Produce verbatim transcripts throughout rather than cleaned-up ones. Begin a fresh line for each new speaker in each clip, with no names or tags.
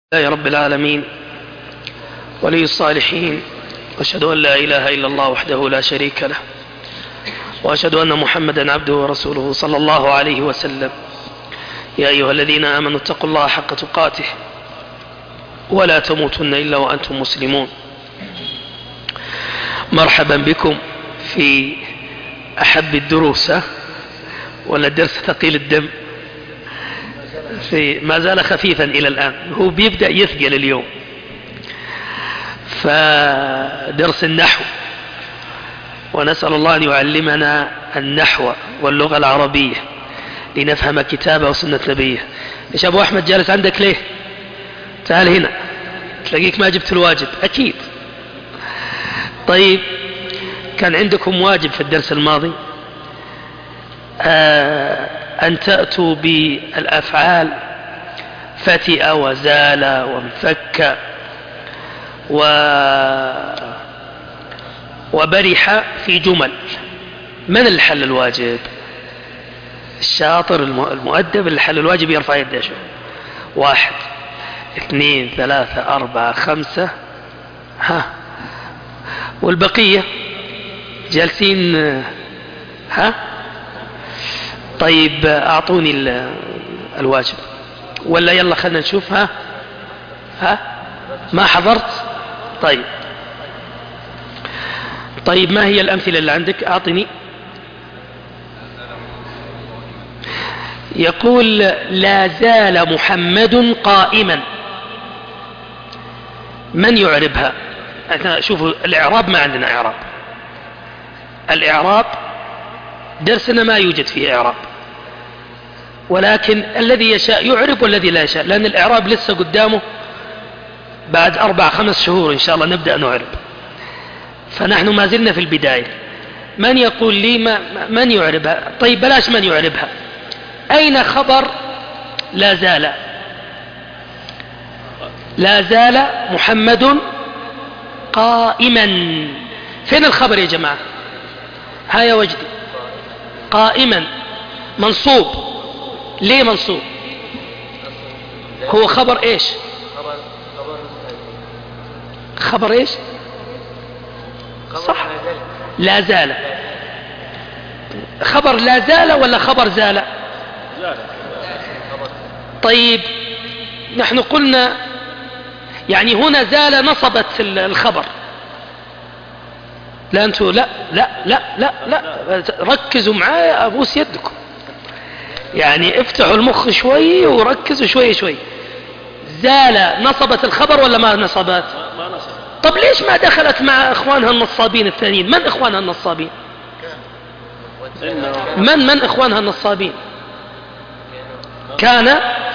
يا رب العالمين ولي الصالحين، واشهد ان لا اله الا الله وحده لا شريك له، واشهد ان محمدا عبده ورسوله صلى الله عليه وسلم. يا ايها الذين امنوا اتقوا الله حق تقاته ولا تموتن الا وانتم مسلمون. مرحبا بكم في احب الدروس، ولا الدرس ثقيل الدم؟ في ما زال خفيفا إلى الآن، هو بيبدأ يثقل اليوم. فدرس النحو، ونسأل الله أن يعلمنا النحو واللغة العربية لنفهم كتابه وسنة نبيه. إيش أبو أحمد جالس عندك ليه؟ تعال هنا، تلاقيك ما جبت الواجب أكيد. طيب، كان عندكم واجب في الدرس الماضي آه أن تأتوا بالأفعال فتئ وزال وانفك و... وبرح في جمل. من اللي حل الواجب؟ الشاطر المؤدب اللي حل الواجب يرفع يده. شو؟ واحد اثنين ثلاثة أربعة خمسة، ها، والبقية جالسين ها. طيب أعطوني الواجب، ولا يلا خلنا نشوف. ها ها ما حضرت؟ طيب طيب ما هي الأمثلة اللي عندك؟ أعطني. يقول لا زال محمد قائما، من يعربها؟ شوفوا الإعراب، ما عندنا إعراب. الإعراب درسنا ما يوجد فيه إعراب، ولكن الذي يشاء يعرب والذي لا يشاء، لأن الإعراب لسه قدامه بعد أربع خمس شهور إن شاء الله نبدأ نعرب، فنحن ما زلنا في البداية. من يقول لي ما من يعربها؟ طيب بلاش من يعربها. أين خبر لا زال؟ لا زال محمد قائما، فين الخبر يا جماعة؟ ها يا وجدي، قائما منصوب. ليه منصوب؟ هو خبر ايش؟ خبر ايش؟ صح، لا زال. خبر لا زال ولا خبر زال؟ طيب نحن قلنا يعني هنا زال نصبت الخبر. لا انتوا لا لا لا لا لا ركزوا معايا، ابوس يدكم، يعني افتحوا المخ شوي وركزوا شوي شوي. زال نصبت الخبر ولا ما نصبت؟ ما نصبت. طب ليش ما دخلت مع اخوانها النصابين الثانيين؟ من اخوانها النصابين؟ من من اخوانها النصابين؟ كان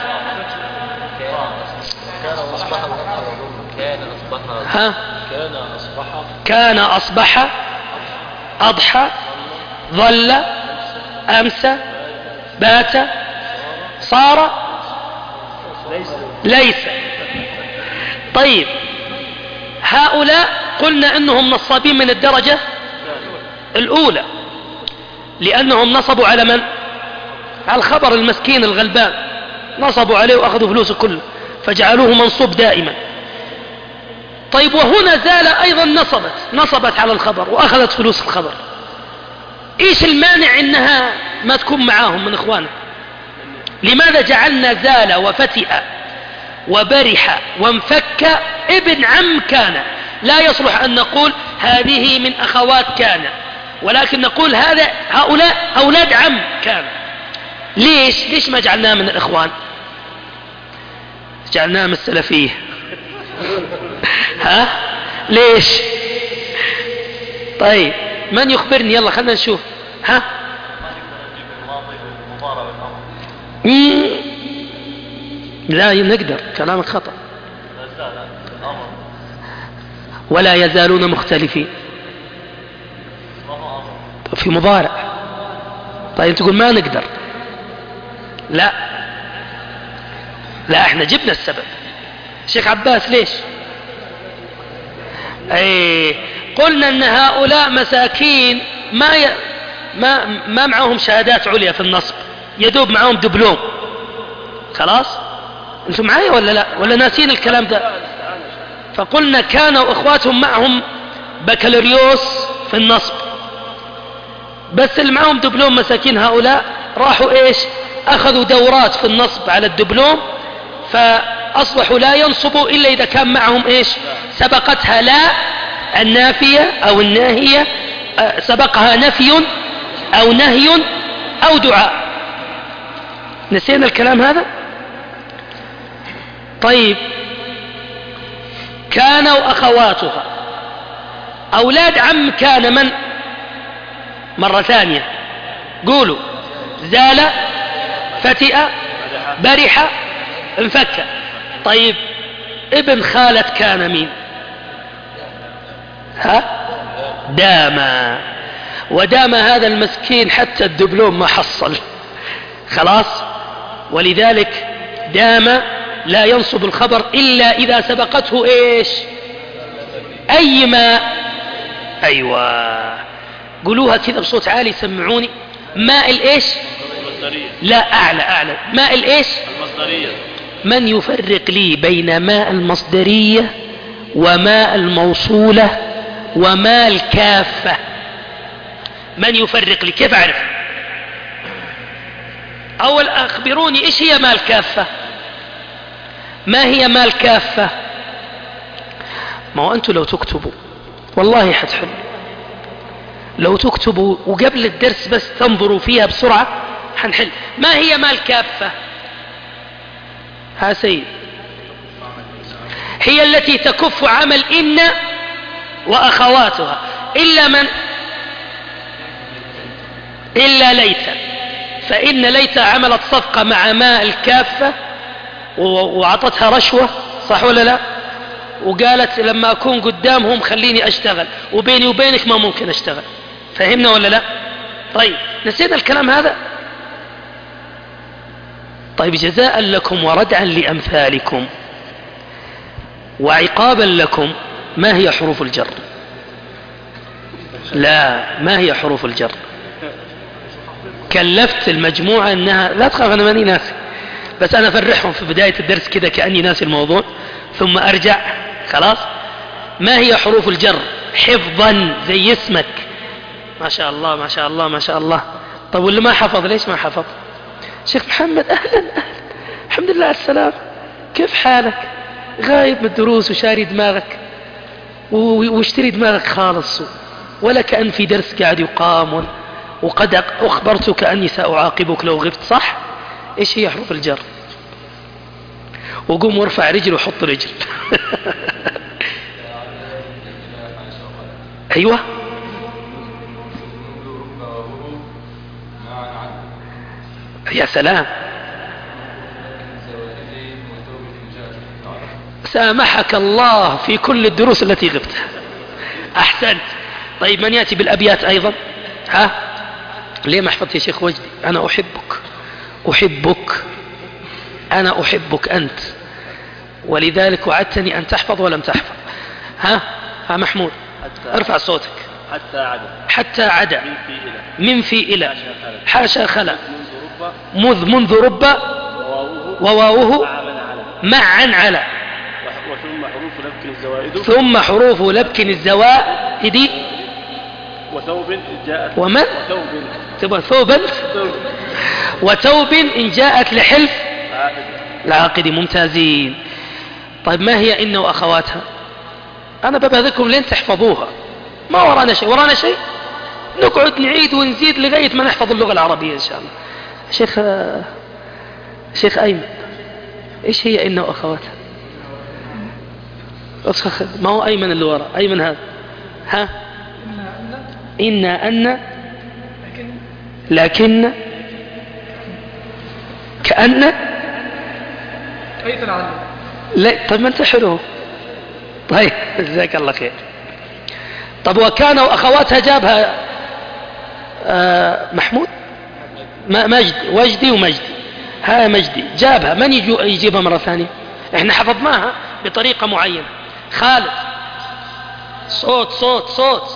ها كان أصبح أضحى ظل أمسى بات صار ليس. طيب هؤلاء قلنا أنهم نصابين من الدرجة الأولى، لأنهم نصبوا على من؟ على الخبر المسكين الغلبان، نصبوا عليه وأخذوا فلوسه كله فجعلوه منصوب دائما. طيب وهنا زال أيضا نصبت نصبت على الخبر وأخذت فلوس الخبر. إيش المانع إنها ما تكون معاهم من إخوانه؟ لماذا جعلنا زال وفتئ وبرح وانفك ابن عم كان؟ لا يصلح أن نقول هذه من أخوات كان، ولكن نقول هذا هؤلاء أولاد عم كان. ليش ليش ما جعلناه من الإخوان؟ جعلناه من السلفية. ها ليش؟ طيب من يخبرني؟ يلا خلنا نشوف. ها مم. لا نقدر، كلامك خطأ. ولا يزالون مختلفين في مضارع. طيب تقول ما نقدر. لا لا احنا جبنا السبب. شيخ عباس ليش؟ اي قلنا ان هؤلاء مساكين ما ي... ما ما معهم شهادات عليا في النصب، يدوب معهم دبلوم خلاص. انتم معايا ولا لا، ولا ناسين الكلام ده؟ فقلنا كانوا اخواتهم معهم بكالوريوس في النصب، بس اللي معهم دبلوم مساكين هؤلاء راحوا ايش، اخذوا دورات في النصب على الدبلوم، فاصبحوا لا ينصبوا الا اذا كان معهم ايش، سبقتها لا النافية او الناهية، سبقها نفي او نهي او دعاء. نسينا الكلام هذا؟ طيب، كان واخواتها اولاد عم كان من؟ مرة ثانية قولوا. زال، فتئ، برح، انفك. طيب ابن خالة كان مين؟ ها؟ دام. ودام هذا المسكين حتى الدبلوم ما حصل خلاص، ولذلك دام لا ينصب الخبر إلا إذا سبقته إيش؟ أي ماء. أيوة، قولوها كذا بصوت عالي، سمعوني. ماء الإيش؟
المصدرية.
لا، أعلى أعلى. ماء الإيش؟
المصدرية.
من يفرق لي بين ماء المصدرية وماء الموصولة وماء الكافة؟ من يفرق لي؟ كيف أعرف؟ أول أخبروني إيش هي ماء الكافة؟ ما هي ماء الكافة؟ ما هو أنتوا لو تكتبوا والله حتحل، لو تكتبوا وقبل الدرس بس تنظروا فيها بسرعة حنحل. ما هي ماء الكافة؟ ها سيد، هي التي تكف عمل إن وأخواتها، إلا من؟ إلا ليت، فإن ليت عملت صفقة مع ماء الكافة وعطتها رشوة، صح ولا لا؟ وقالت لما أكون قدامهم خليني أشتغل، وبيني وبينك ما ممكن أشتغل. فهمنا ولا لا؟ طيب، نسينا الكلام هذا؟ طيب، جزاء لكم وردعا لأمثالكم وعقابا لكم، ما هي حروف الجر؟ لا، ما هي حروف الجر؟ كلفت المجموعة انها، لا تخاف انا ماني ناسي، بس انا افرحهم في بداية الدرس كده كأني ناسي الموضوع ثم ارجع. خلاص، ما هي حروف الجر حفظا زي اسمك؟ ما شاء الله ما شاء الله ما شاء الله. طب واللي ما حفظ ليش ما حفظ؟ شيخ محمد اهلا اهلا، الحمد لله على السلامة، كيف حالك؟ غايب من الدروس وشاري دماغك واشتري دماغك خالص، ولا كأن في درس قاعد يقام، وقد أخبرتك أني سأعاقبك لو غبت. صح؟ إيش هي حروف الجر؟ وقوم وارفع رجل وحط رجل أيوة، يا سلام، سامحك الله في كل الدروس التي غبتها، أحسنت. طيب، من يأتي بالأبيات أيضا؟ ها؟ ليه ما حفظت يا شيخ وجدي؟ أنا أحبك أحبك أنا أحبك أنت، ولذلك وعدتني أن تحفظ ولم تحفظ. ها؟ ها محمود، ارفع صوتك.
حتى عدا.
حتى عدا.
من في إلى.
من في إلى.
حاشا خلا.
مذ منذ رب. وواوه. معا على.
وثم حروف لبك الزوائد.
ثم حروف لبك الزوائد.
وثوب جاءت.
ومن؟
وثوب.
تبقى ثوبا. وثوب إن جاءت لحلف العاقد. ممتازين. طيب، ما هي إن وأخواتها؟ أنا ببهذكم لين تحفظوها، ما ورانا شيء. ورانا شيء نقعد نعيد ونزيد لغاية ما نحفظ اللغة العربية إن شاء الله. شيخ شيخ أيمن، إيش هي إن وأخواتها؟ ما هو أيمن اللي ورا، أيمن هذا. ها؟ إن أن لكن كأن
أي تلعلم.
لا، طيب ما انت حلو. طيب، جزاك الله خير. طب وكان وأخواتها جابها آه محمود مجد وجدي ومجدي. ها مجدي جابها، من يجيبها مرة ثانية؟ احنا حفظناها بطريقة معينة. خالد، صوت صوت صوت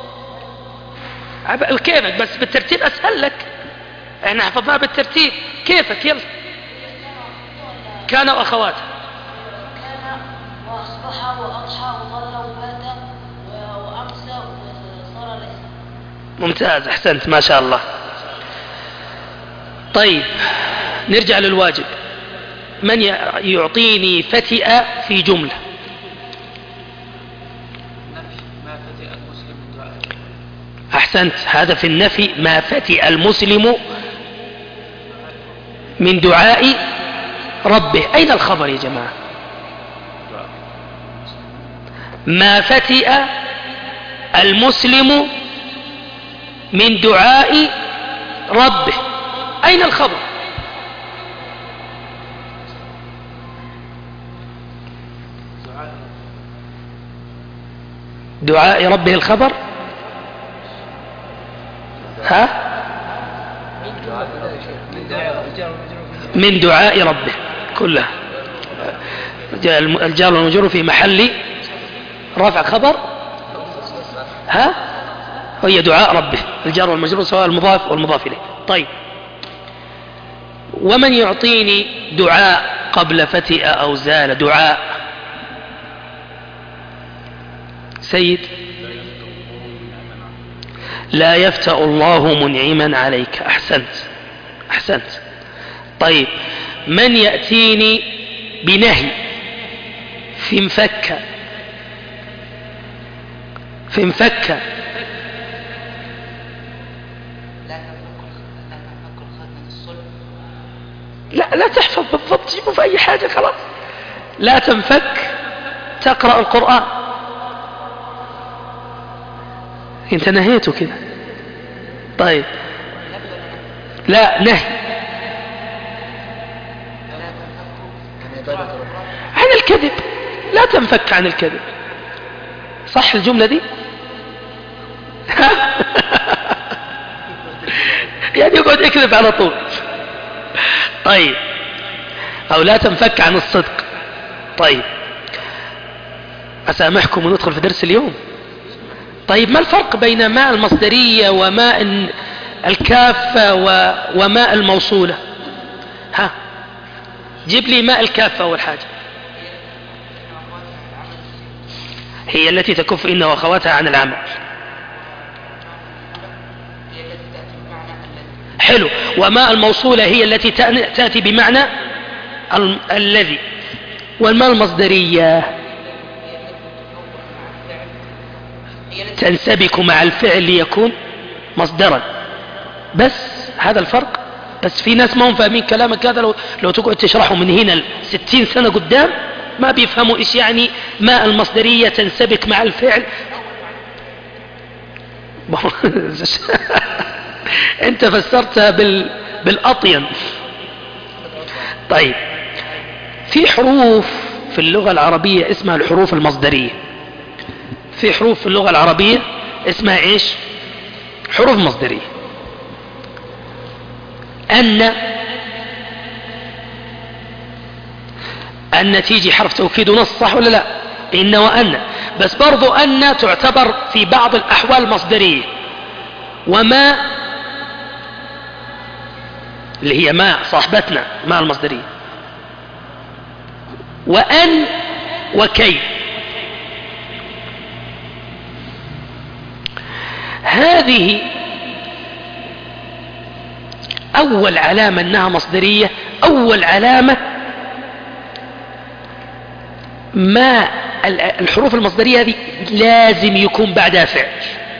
كيفك، بس بالترتيب أسهل لك. احنا حفظناها بالترتيب، كيفك؟ يلا. كان وأخواته.
كان وأصبح وأضحى وظل وبات وأمسى وصار ليس.
ممتاز، أحسنت ما شاء الله. طيب نرجع للواجب. من يعطيني فتئ في جملة؟ أحسنت، هذا في النفي. ما فتئ المسلم من دعاء ربه. أين الخبر يا جماعة؟ ما فتئ المسلم من دعاء ربه، أين الخبر؟ دعاء ربه الخبر. ها؟ من دعاء ربه كلها. الجار والمجرور في محل رفع خبر. ها؟ هي دعاء ربه، الجار والمجرور سواء المضاف والمضاف إليه. طيب، ومن يعطيني دعاء قبل فتئ أو زال؟ دعاء سيد. لا يفتأ الله منعما عليك. أحسنت أحسنت. طيب، من يأتيني بنهي في انفك؟ في انفك لا لا تحفظ بالضبط، جيبه في أي حاجة خلاص. لا تنفك تقرأ القرآن. انت نهيته كده. طيب، لا نهي عن الكذب. لا تنفك عن الكذب. صح الجملة دي؟ يعني يقعد يكذب على طول. طيب، أو لا تنفك عن الصدق. طيب، أسامحكم وندخل في درس اليوم. طيب، ما الفرق بين ماء المصدرية وماء الكافة وماء الموصولة؟ ها، جيب لي ماء الكافة أول حاجة. هي التي تكف إن وأخواتها عن العمل. حلو. وماء الموصولة هي التي تأتي بمعنى الذي. والماء المصدرية تنسبك مع الفعل ليكون مصدرا. بس هذا الفرق. بس في ناس ما هم فاهمين كلامك هذا. لو, لو تقعد تشرحه من هنا ستين سنة قدام ما بيفهموا إيش يعني ماء المصدرية تنسبك مع الفعل. انت فسرتها بال... بالأطين. طيب، في حروف في اللغة العربية اسمها الحروف المصدرية. في حروف في اللغة العربية اسمها ايش؟ حروف مصدرية. أن أن تيجي حرف توكيد ونص، صح ولا لا؟ إن وأن. بس برضو أن تعتبر في بعض الأحوال مصدرية. وما اللي هي ما صاحبتنا ما المصدرية. وأن وكي. هذه أول علامة أنها مصدرية. أول علامة ما الحروف المصدرية هذه لازم يكون بعدها فعل.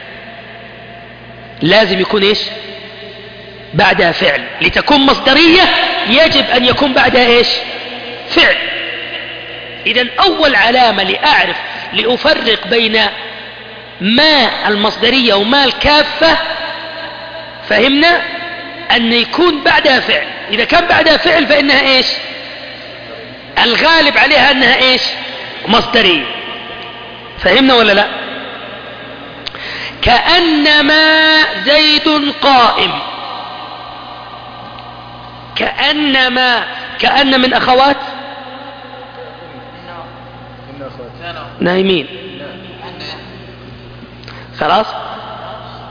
لازم يكون إيش؟ بعدها فعل. لتكون مصدرية يجب أن يكون بعدها إيش؟ فعل. إذن أول علامة لأعرف لأفرق بين ما المصدرية وما الكافة، فهمنا أن يكون بعدها فعل. إذا كان بعدها فعل فإنها إيش؟ الغالب عليها أنها إيش؟ مصدرية. فهمنا ولا لا؟ كأنما زيد قائم. كأنما. كأن من أخوات نايمين. خلاص.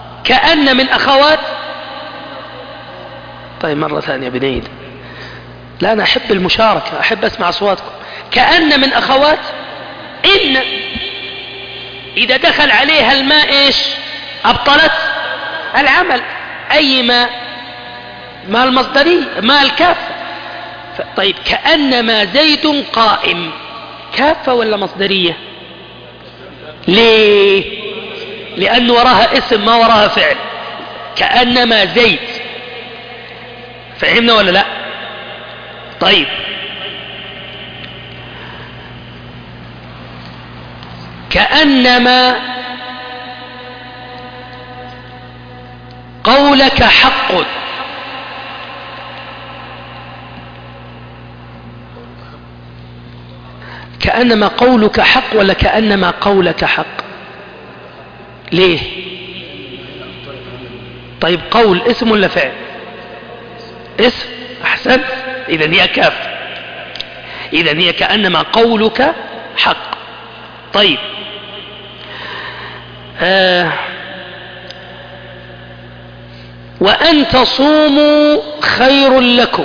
كأن من أخوات. طيب، مرة ثانية بنعيد. لا أنا أحب المشاركة، أحب أسمع أصواتكم. كأن من أخوات إن، إذا دخل عليها الماء إيش؟ أبطلت العمل. أي ماء؟ ماء المصدري، ماء الكافة. طيب كأنما زيد قائم، كافة ولا مصدرية؟ ليه؟ لأن وراها اسم ما وراها فعل. كأنما زيد، فهمنا ولا لا؟ طيب كأنما قولك حق. كأنما قولك حق ولا كأنما قولك حق؟ ليه؟ طيب قول اسم ولا فعل؟ اسم. أحسنت، إذن هي كاف، إذن هي كأنما قولك حق. طيب آه وأن تصوموا خير لكم،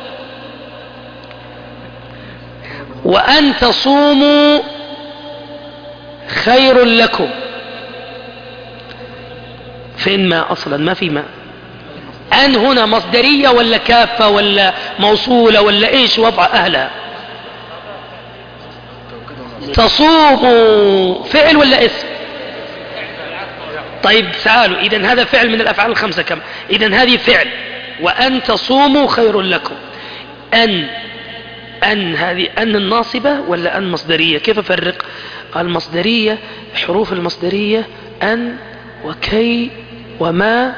وأن تصوموا خير لكم. فين ما أصلا؟ ما في ما. أن هنا مصدرية ولا كافة ولا موصولة ولا إيش وضع أهلها؟ تصوموا فعل ولا اسم؟ طيب تعالوا، إذن هذا فعل من الأفعال الخمسة كم؟ إذن هذه فعل. وأن تصوموا خير لكم. أن أن هذه أن الناصبة ولا أن مصدرية؟ كيف أفرق؟ المصدرية، حروف المصدرية أن وكي وما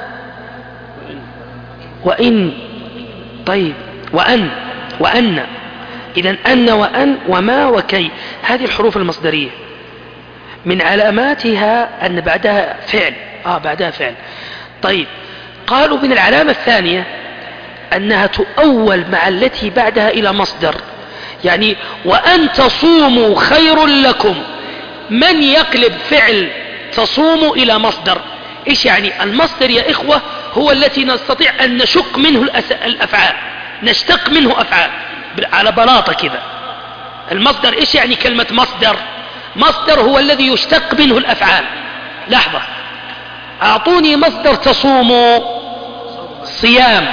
وإن. طيب وأن وأن، إذن أن وأن وما وكي، هذه الحروف المصدرية. من علاماتها أن بعدها فعل. آه بعدها فعل. طيب قالوا من العلامة الثانية أنها تؤول مع التي بعدها إلى مصدر. يعني وأن تصوموا خير لكم، من يقلب فعل تصوموا إلى مصدر؟ إيش يعني؟ المصدر يا إخوة هو التي نستطيع أن نشق منه الأفعال، نشتق منه أفعال على بلاطة كذا. المصدر إيش يعني كلمة مصدر؟ مصدر هو الذي يشتق منه الأفعال. لحظة، أعطوني مصدر تصوموا. صيام،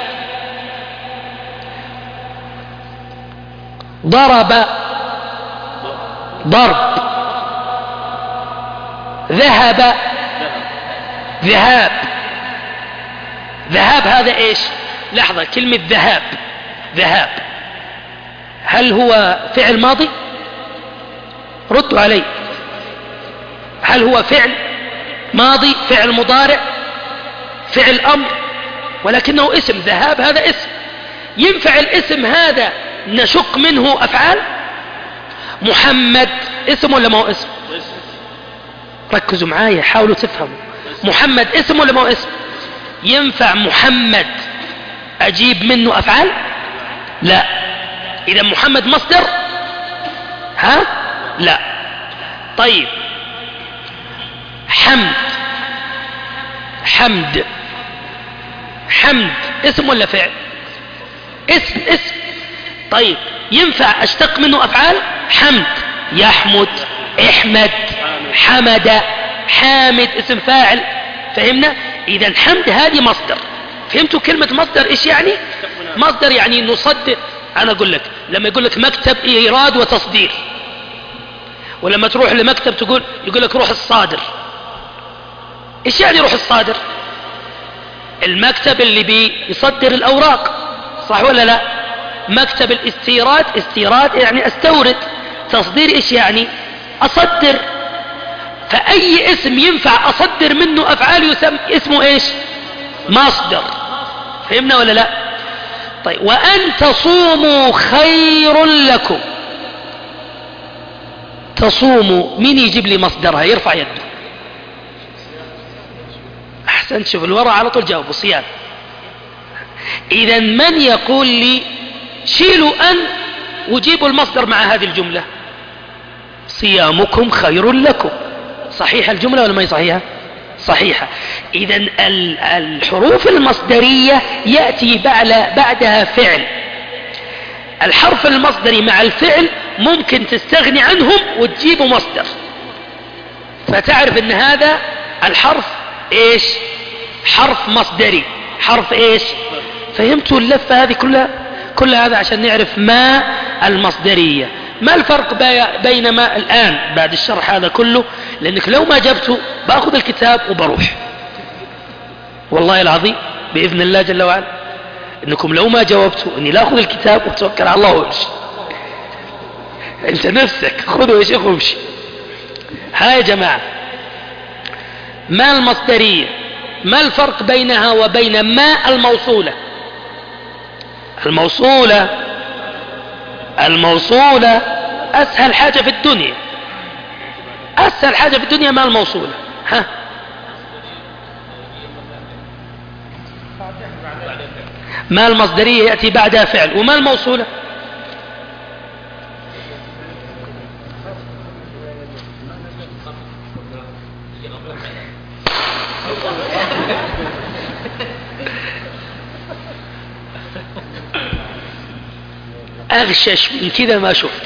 ضرب ضرب، ذهب ذهاب. ذهاب هذا ايش؟ لحظة، كلمة ذهاب ذهاب هل هو فعل ماضي؟ ردوا علي. هل هو فعل ماضي، فعل مضارع، فعل أمر؟ ولكنه اسم. ذهاب هذا اسم. ينفع الاسم هذا نشق منه أفعال؟ محمد اسم ولا ما هو اسم؟ ركزوا معايا، حاولوا تفهموا. محمد اسم ولا ما هو اسم؟ ينفع محمد أجيب منه أفعال؟ لا. إذا محمد مصدر؟ ها؟ لا. طيب حمد، حمد حمد اسم ولا فعل؟ اسم اسم. طيب ينفع أشتق منه أفعال؟ حمد، يحمد، احمد، حمد، حامد اسم فاعل. فهمنا؟ إذا حمد هذه مصدر. فهمتوا كلمة مصدر إيش يعني؟ مصدر يعني نصدر. أنا أقول لك لما يقول لك مكتب إيراد وتصدير، ولما تروح لمكتب تقول يقول لك روح الصادر. إيش يعني روح الصادر؟ المكتب اللي بيصدر الأوراق، صح ولا لا؟ مكتب الاستيراد، استيراد يعني استورد. تصدير إيش يعني؟ أصدر. فأي اسم ينفع أصدر منه أفعال يسمى اسمه إيش؟ مصدر. فهمنا ولا لا؟ طيب وأن تصوموا خير لكم. تصوموا، مين يجيب لي مصدرها؟ يرفع يده. أحسنت، شوف الوراء على طول جاوبوا. صيام. إذا من يقول لي شيلوا أن وجيبوا المصدر مع هذه الجملة؟ صيامكم خير لكم. صحيحة الجملة ولا ما هي صحيحة؟ صحيحة. إذا الحروف المصدرية يأتي بعدها فعل. الحرف المصدري مع الفعل ممكن تستغني عنهم وتجيبه مصدر، فتعرف ان هذا الحرف ايش؟ حرف مصدري، حرف ايش؟ فهمتوا اللفة هذه كلها؟ كل هذا عشان نعرف ما المصدرية. ما الفرق بين ما الآن بعد الشرح هذا كله؟ لأنك لو ما جبته بأخذ الكتاب وبروح، والله العظيم بإذن الله جل وعلا إنكم لو ما جاوبتوا إني لا أخذ الكتاب وتوكل على الله وامشي. أنت نفسك خذوا يا شيخ وامشي. ها يا جماعة، ما المصدرية ما الفرق بينها وبين ما الموصولة؟ الموصولة الموصولة أسهل حاجة في الدنيا، أسهل حاجة في الدنيا ما الموصولة. ها ما المصدرية يأتي بعدها فعل، وما الموصولة؟ أغشش من كذا ما شفت.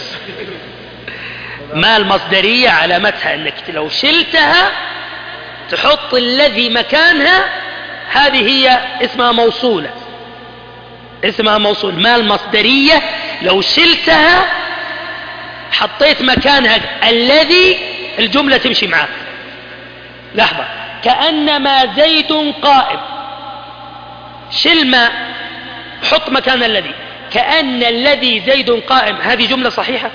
ما المصدرية علامتها أنك لو شلتها تحط الذي مكانها، هذه هي اسمها موصولة، اسمها موصول. ما المصدرية لو شلتها حطيت مكانها الذي، الجملة تمشي معك. لحظة، كأنما زيد قائم، شل ما حط مكان الذي، كأن الذي زيد قائم، هذه جملة صحيحة؟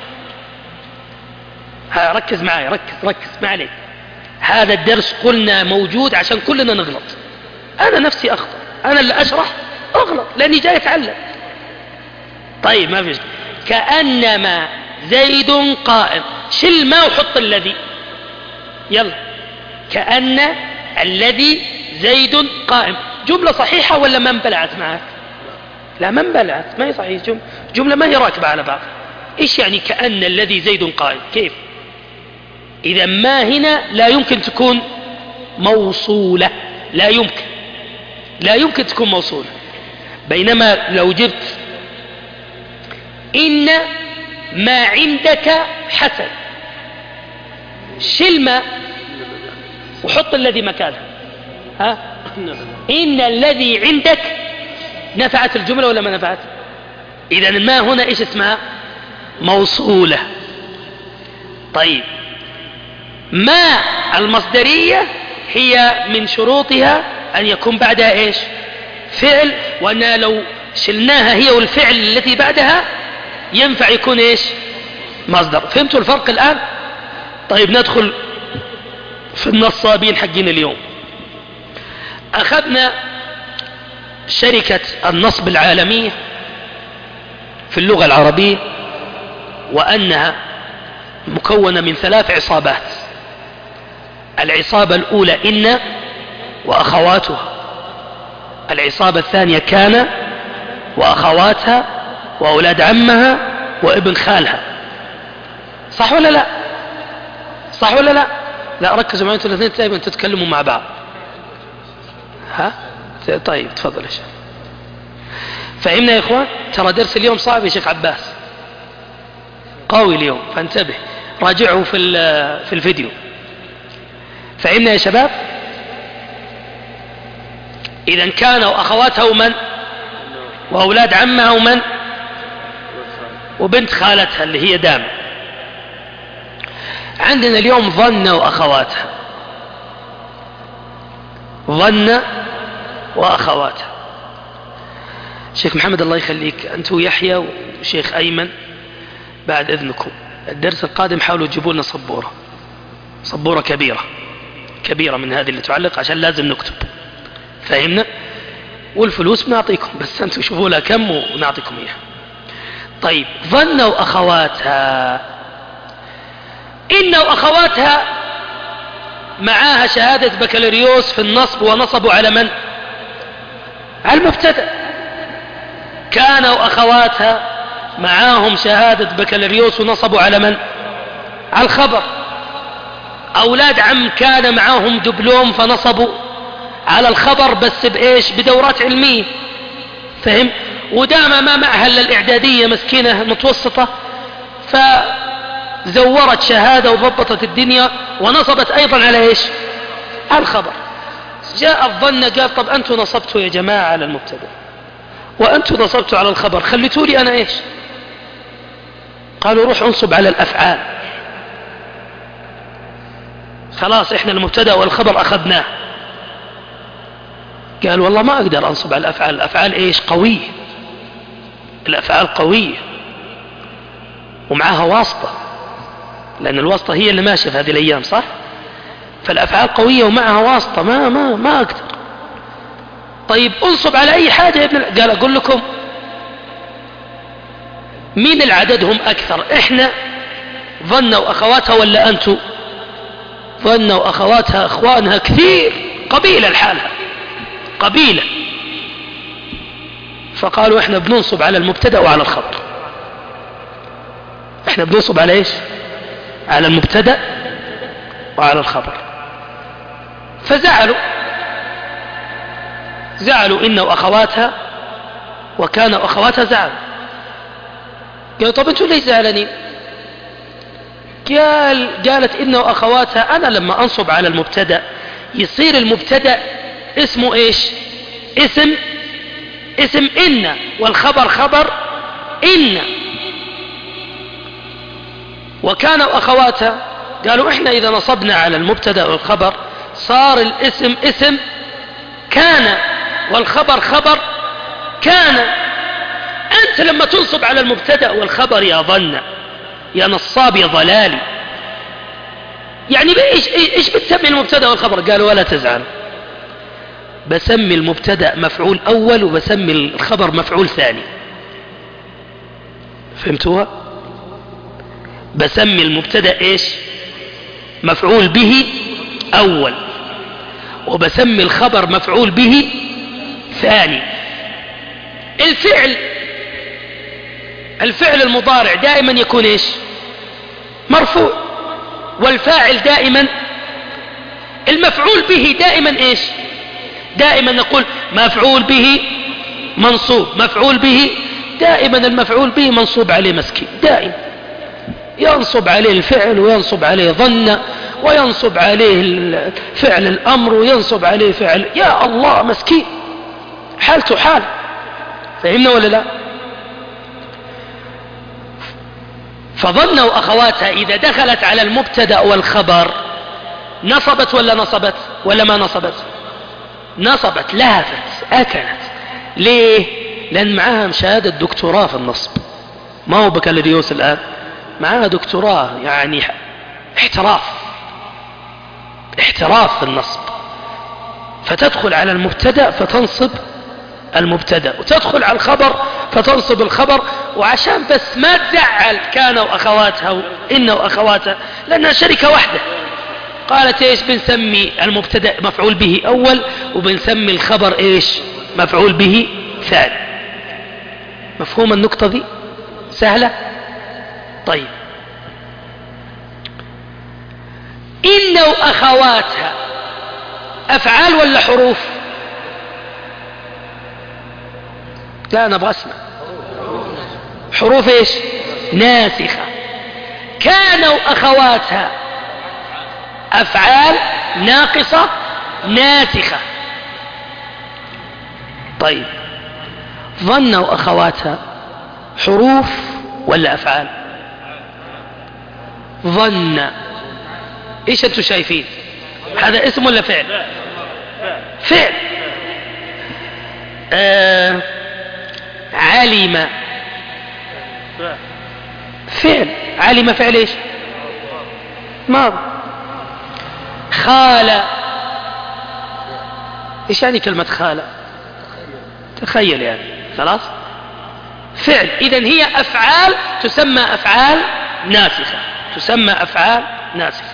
ها ركز معي، ركز ركز ما عليك. هذا الدرس قلنا موجود عشان كلنا نغلط. أنا نفسي أخطأ، أنا اللي أشرح أغلط لأني جاي أتعلم. طيب ما فيش، كأنما زيد قائم، شل ما وحط الذي. يلا، كأن الذي زيد قائم، جملة صحيحة ولا ما انبلعت معك؟ لا ما انبلعت، ما هي صحيح، جملة, جملة ما هي راكبة على بعض. إيش يعني كأن الذي زيد قائم؟ كيف؟ إذا ما هنا لا يمكن تكون موصولة، لا يمكن لا يمكن تكون موصولة. بينما لو جبت إن ما عندك حسن، شل ما وحط الذي مكانها. ها إن الذي عندك، نفعت الجملة ولا ما نفعت؟ إذا ما هنا إيش اسمها؟ موصولة. طيب ما المصدرية هي من شروطها أن يكون بعدها إيش؟ فعل، وأنها لو شلناها هي والفعل التي بعدها ينفع يكون إيش؟ مصدر. فهمتوا الفرق الآن؟ طيب ندخل في النصابين حقين اليوم. أخذنا شركة النصب العالمية في اللغة العربية، وأنها مكونة من ثلاث عصابات. العصابة الأولى إن وأخواتها، العصابة الثانية كان وأخواتها وأولاد عمها وابن خالها. صح ولا لا؟ صح ولا لا؟ لا ركزوا معي انتوا الاثنين دائما تتكلموا مع بعض. ها طيب تفضل يا شيخ. فهمنا يا اخوان؟ ترى درس اليوم صعب يا شيخ عباس، قوي اليوم، فانتبه راجعه في في الفيديو. فهمنا يا شباب؟ اذا كان واخواتها ومن واولاد عمها ومن وبنت خالتها اللي هي دام. عندنا اليوم ظن واخواتها، ظن واخواتها. شيخ محمد الله يخليك انت ويحيى وشيخ ايمن، بعد اذنكم الدرس القادم حاولوا تجيبوا لنا صبوره، صبوره كبيره كبيره من هذه اللي تعلق، عشان لازم نكتب. فهمنا؟ والفلوس بنعطيكم، بس انتم شوفوا لها كم ونعطيكم اياها. طيب ظن واخواتها، إن وأخواتها معاها شهادة بكالوريوس في النصب، ونصبوا على من؟ على المبتدأ. كان وأخواتها معاهم شهادة بكالوريوس ونصبوا على من؟ على الخبر. أولاد عم كان معاهم دبلوم فنصبوا على الخبر، بس بإيش؟ بدورات علمية. فهم؟ ودام ما معها الا الاعدادية مسكينة متوسطة، فزورت شهادة وضبطت الدنيا ونصبت ايضا على ايش؟ على الخبر. جاء الظن قال طب انتم نصبتوا يا جماعة على المبتدأ وانتم نصبتوا على الخبر، خليتوا لي انا ايش؟ قالوا روح انصب على الافعال، خلاص احنا المبتدأ والخبر اخذناه. قال والله ما اقدر انصب على الافعال، الافعال ايش؟ قوية، الافعال قوية ومعها واسطة، لان الواسطة هي اللي ماشية في هذه الايام، صح؟ فالافعال قوية ومعها واسطة، ما ما ما اقدر. طيب انصب على اي حاجة يا ابن. قال اقول لكم مين العددهم اكثر، احنا ظن واخواتها ولا انتم؟ ظن واخواتها اخوانها كثير، قبيلة لحالها، قبيلة. فقالوا احنا بننصب على المبتدأ وعلى الخبر. احنا بننصب على ايش؟ على المبتدأ وعلى الخبر. فزعلوا زعلوا إن وأخواتها، وكان وأخواتها زعلوا. قالوا طب انتوا ليش زعلانين؟ قال قالت إن وأخواتها أنا لما أنصب على المبتدأ يصير المبتدأ اسمه إيش؟ اسم اسم إن، والخبر خبر إن. وكان وأخواتها قالوا إحنا إذا نصبنا على المبتدأ والخبر صار الاسم اسم كان والخبر خبر كان. أنت لما تنصب على المبتدأ والخبر يا ظن يا نصاب يا ضلالي، يعني إيش, إيش بتسمي المبتدأ والخبر؟ قالوا ولا تزعل، بسمي المبتدأ مفعول أول وبسمي الخبر مفعول ثاني. فهمتوها؟ بسمي المبتدأ إيش؟ مفعول به أول، وبسمي الخبر مفعول به ثاني. الفعل الفعل المضارع دائما يكون إيش؟ مرفوع، والفاعل دائما المفعول به دائما إيش؟ دائما نقول مفعول به منصوب، مفعول به دائما المفعول به منصوب عليه مسكين، دائما ينصب عليه الفعل وينصب عليه ظن وينصب عليه فعل الأمر وينصب عليه فعل، يا الله مسكين حالته حال. فهمنا ولا لا؟ فظن وأخواتها إذا دخلت على المبتدأ والخبر نصبت ولا نصبت ولا ما نصبت؟ نصبت، لهفت، أكلت. ليه؟ لأن معاها شهادة دكتوراه في النصب، ما هو بكالوريوس الآن، معاها دكتوراه، يعني احتراف احتراف في النصب. فتدخل على المبتدأ فتنصب المبتدأ، وتدخل على الخبر فتنصب الخبر. وعشان بس ما تزعل كان وأخواتها وإن وأخواتها، لأنها شركة واحدة، قالت إيش؟ بنسمي المبتدأ مفعول به أول وبنسمي الخبر إيش؟ مفعول به ثاني. مفهوم النقطة دي؟ سهلة؟ طيب، إن وأخواتها أفعال ولا حروف؟ لا أنا أبغى أسمع. حروف إيش؟ ناسخة. كان وأخواتها أفعال ناقصة ناسخة. طيب، ظن وأخواتها حروف ولا أفعال؟ ظن. إيش أنتم شايفين؟ هذا اسم ولا فعل؟ فعل. آه علم. فعل. علم فعل إيش؟ ماضي. خال. إيش يعني كلمة خال؟ تخيل يعني، خلاص فعل. إذن هي أفعال تسمى أفعال ناسخة، تسمى أفعال ناسخة.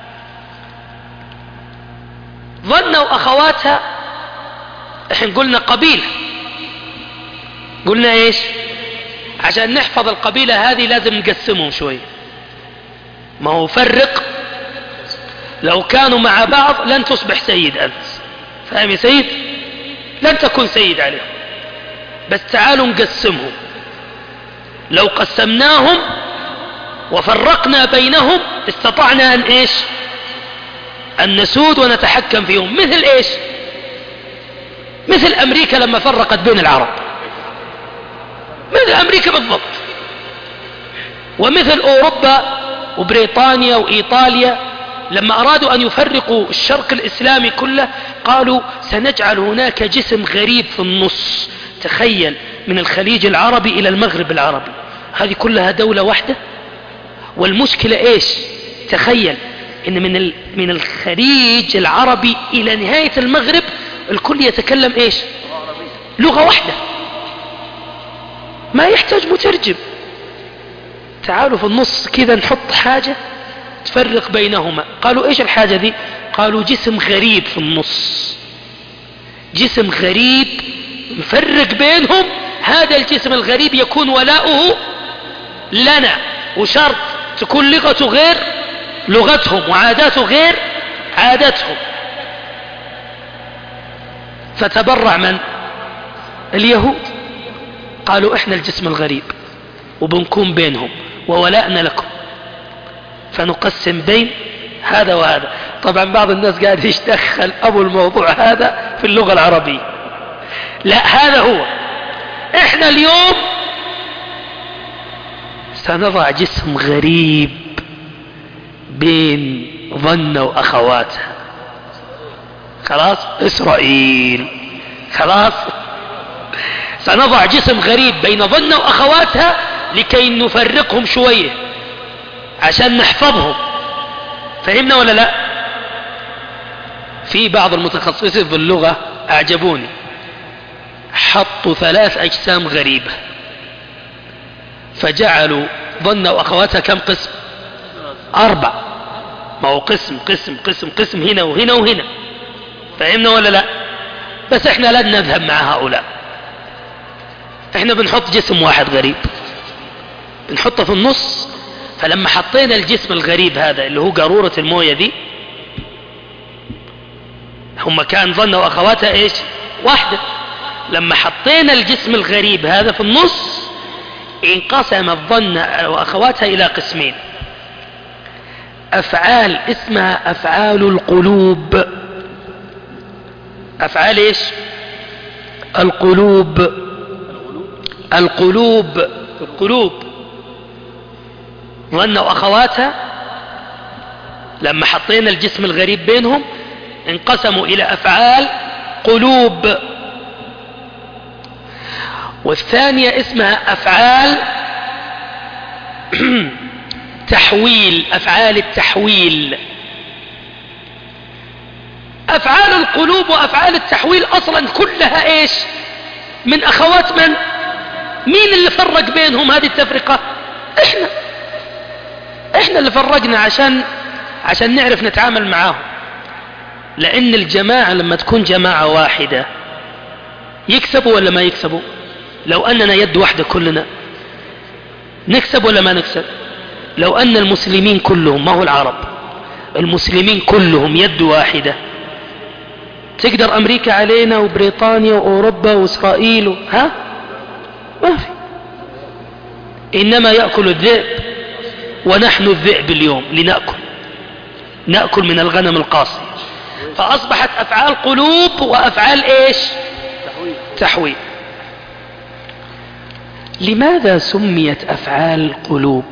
ظن وأخواتها إحنا قلنا قبيلة، قلنا إيش؟ عشان نحفظ القبيلة هذه لازم نقسمهم شوي. ما هو فرق، لو كانوا مع بعض لن تصبح سيد أنت، فاهم يا سيد؟ لن تكون سيد عليهم. بس تعالوا نقسمهم. لو قسمناهم وفرقنا بينهم استطعنا أن إيش أن نسود ونتحكم فيهم. مثل إيش؟ مثل أمريكا لما فرقت بين العرب، مثل أمريكا بالضبط. ومثل أوروبا وبريطانيا وإيطاليا لما أرادوا أن يفرقوا الشرق الإسلامي كله قالوا سنجعل هناك جسم غريب في النص. تخيل، من الخليج العربي إلى المغرب العربي، هذه كلها دولة واحدة. والمشكلة إيش؟ تخيل إن من من الخليج العربي إلى نهاية المغرب الكل يتكلم إيش؟ لغة واحدة، ما يحتاج مترجم. تعالوا في النص كذا نحط حاجة تفرق بينهما. قالوا إيش الحاجة دي؟ قالوا جسم غريب في النص، جسم غريب نفرق بينهم. هذا الجسم الغريب يكون ولاؤه لنا، وشرط تكون لغته غير لغتهم وعاداته غير عادتهم. فتبرع من؟ اليهود. قالوا إحنا الجسم الغريب وبنكون بينهم وولاءنا لكم، فنقسم بين هذا وهذا. طبعا بعض الناس قاعد يشتغل أبو الموضوع هذا في اللغة العربية. لا، هذا هو. إحنا اليوم سنضع جسم غريب بين ظن وأخواتها. خلاص، إسرائيل. خلاص، سنضع جسم غريب بين ظن وأخواتها لكي نفرقهم شوية عشان نحفظهم. فهمنا ولا لا؟ في بعض المتخصصين في اللغة أعجبوني، حطوا ثلاث أجسام غريبة فجعلوا ظن وأخواتها كم قسم؟ أربع. ما هو قسم قسم قسم قسم هنا وهنا وهنا. فهمنا ولا لا؟ بس احنا لن نذهب مع هؤلاء، احنا بنحط جسم واحد غريب بنحطه في النص. فلما حطينا الجسم الغريب هذا اللي هو قارورة الموية دي، هم كان ظن وأخواتها ايش؟ واحدة. لما حطينا الجسم الغريب هذا في النص انقسم الظن وأخواتها إلى قسمين. أفعال اسمها أفعال القلوب. أفعال إيش؟ القلوب. القلوب القلوب ظن وأخواتها لما حطينا الجسم الغريب بينهم انقسموا إلى أفعال قلوب. والثانية اسمها أفعال تحويل، أفعال التحويل. أفعال القلوب وأفعال التحويل أصلا كلها إيش؟ من أخوات من؟ مين اللي فرق بينهم هذه التفرقة؟ إحنا إحنا اللي فرقنا عشان عشان نعرف نتعامل معاهم. لأن الجماعة لما تكون جماعة واحدة يكسبوا ولا ما يكسبوا؟ لو أننا يد واحدة كلنا نكسب ولا ما نكسب؟ لو أن المسلمين كلهم، ما هو العرب، المسلمين كلهم يد واحدة، تقدر أمريكا علينا وبريطانيا وأوروبا وإسرائيل و... ها؟ ما في. إنما يأكل الذئب ونحن الذئب اليوم لنأكل نأكل من الغنم القاصي. فأصبحت أفعال قلوب وأفعال إيش؟ تحويل. لماذا سميت أفعال قلوب؟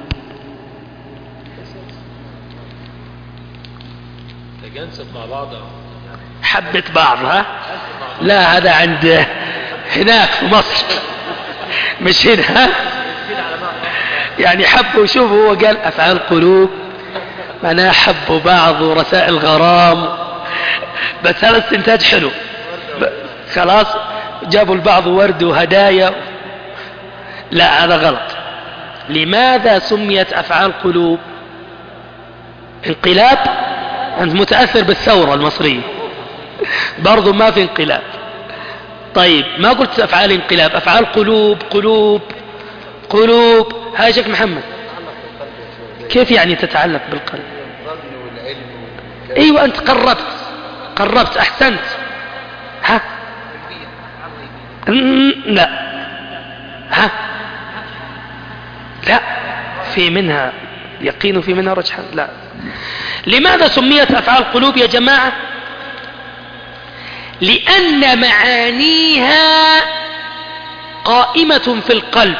تجانست مع بعض،
حبت بعض. ها؟ لا، هذا عند هناك في مصر مش هنا. ها؟ يعني حبوا، شوفوا، هو قال أفعال قلوب معناها حبوا بعض ورسائل غرام، بس هذا استنتاج حلو. خلاص، جابوا البعض ورد وهدايا. لا، هذا غلط. لماذا سميت أفعال قلوب؟ انقلاب؟ أنت متأثر بالثورة المصرية. برضو ما في انقلاب. طيب، ما قلت أفعال انقلاب، أفعال قلوب. قلوب قلوب هاي شيخ محمد، كيف يعني تتعلق بالقلب؟ ايوه، انت قربت قربت احسنت. ها؟ لا، ها لا، في منها يقين وفي منها رجحان. لا. لماذا سميت أفعال قلوب يا جماعة؟ لأن معانيها قائمة في القلب.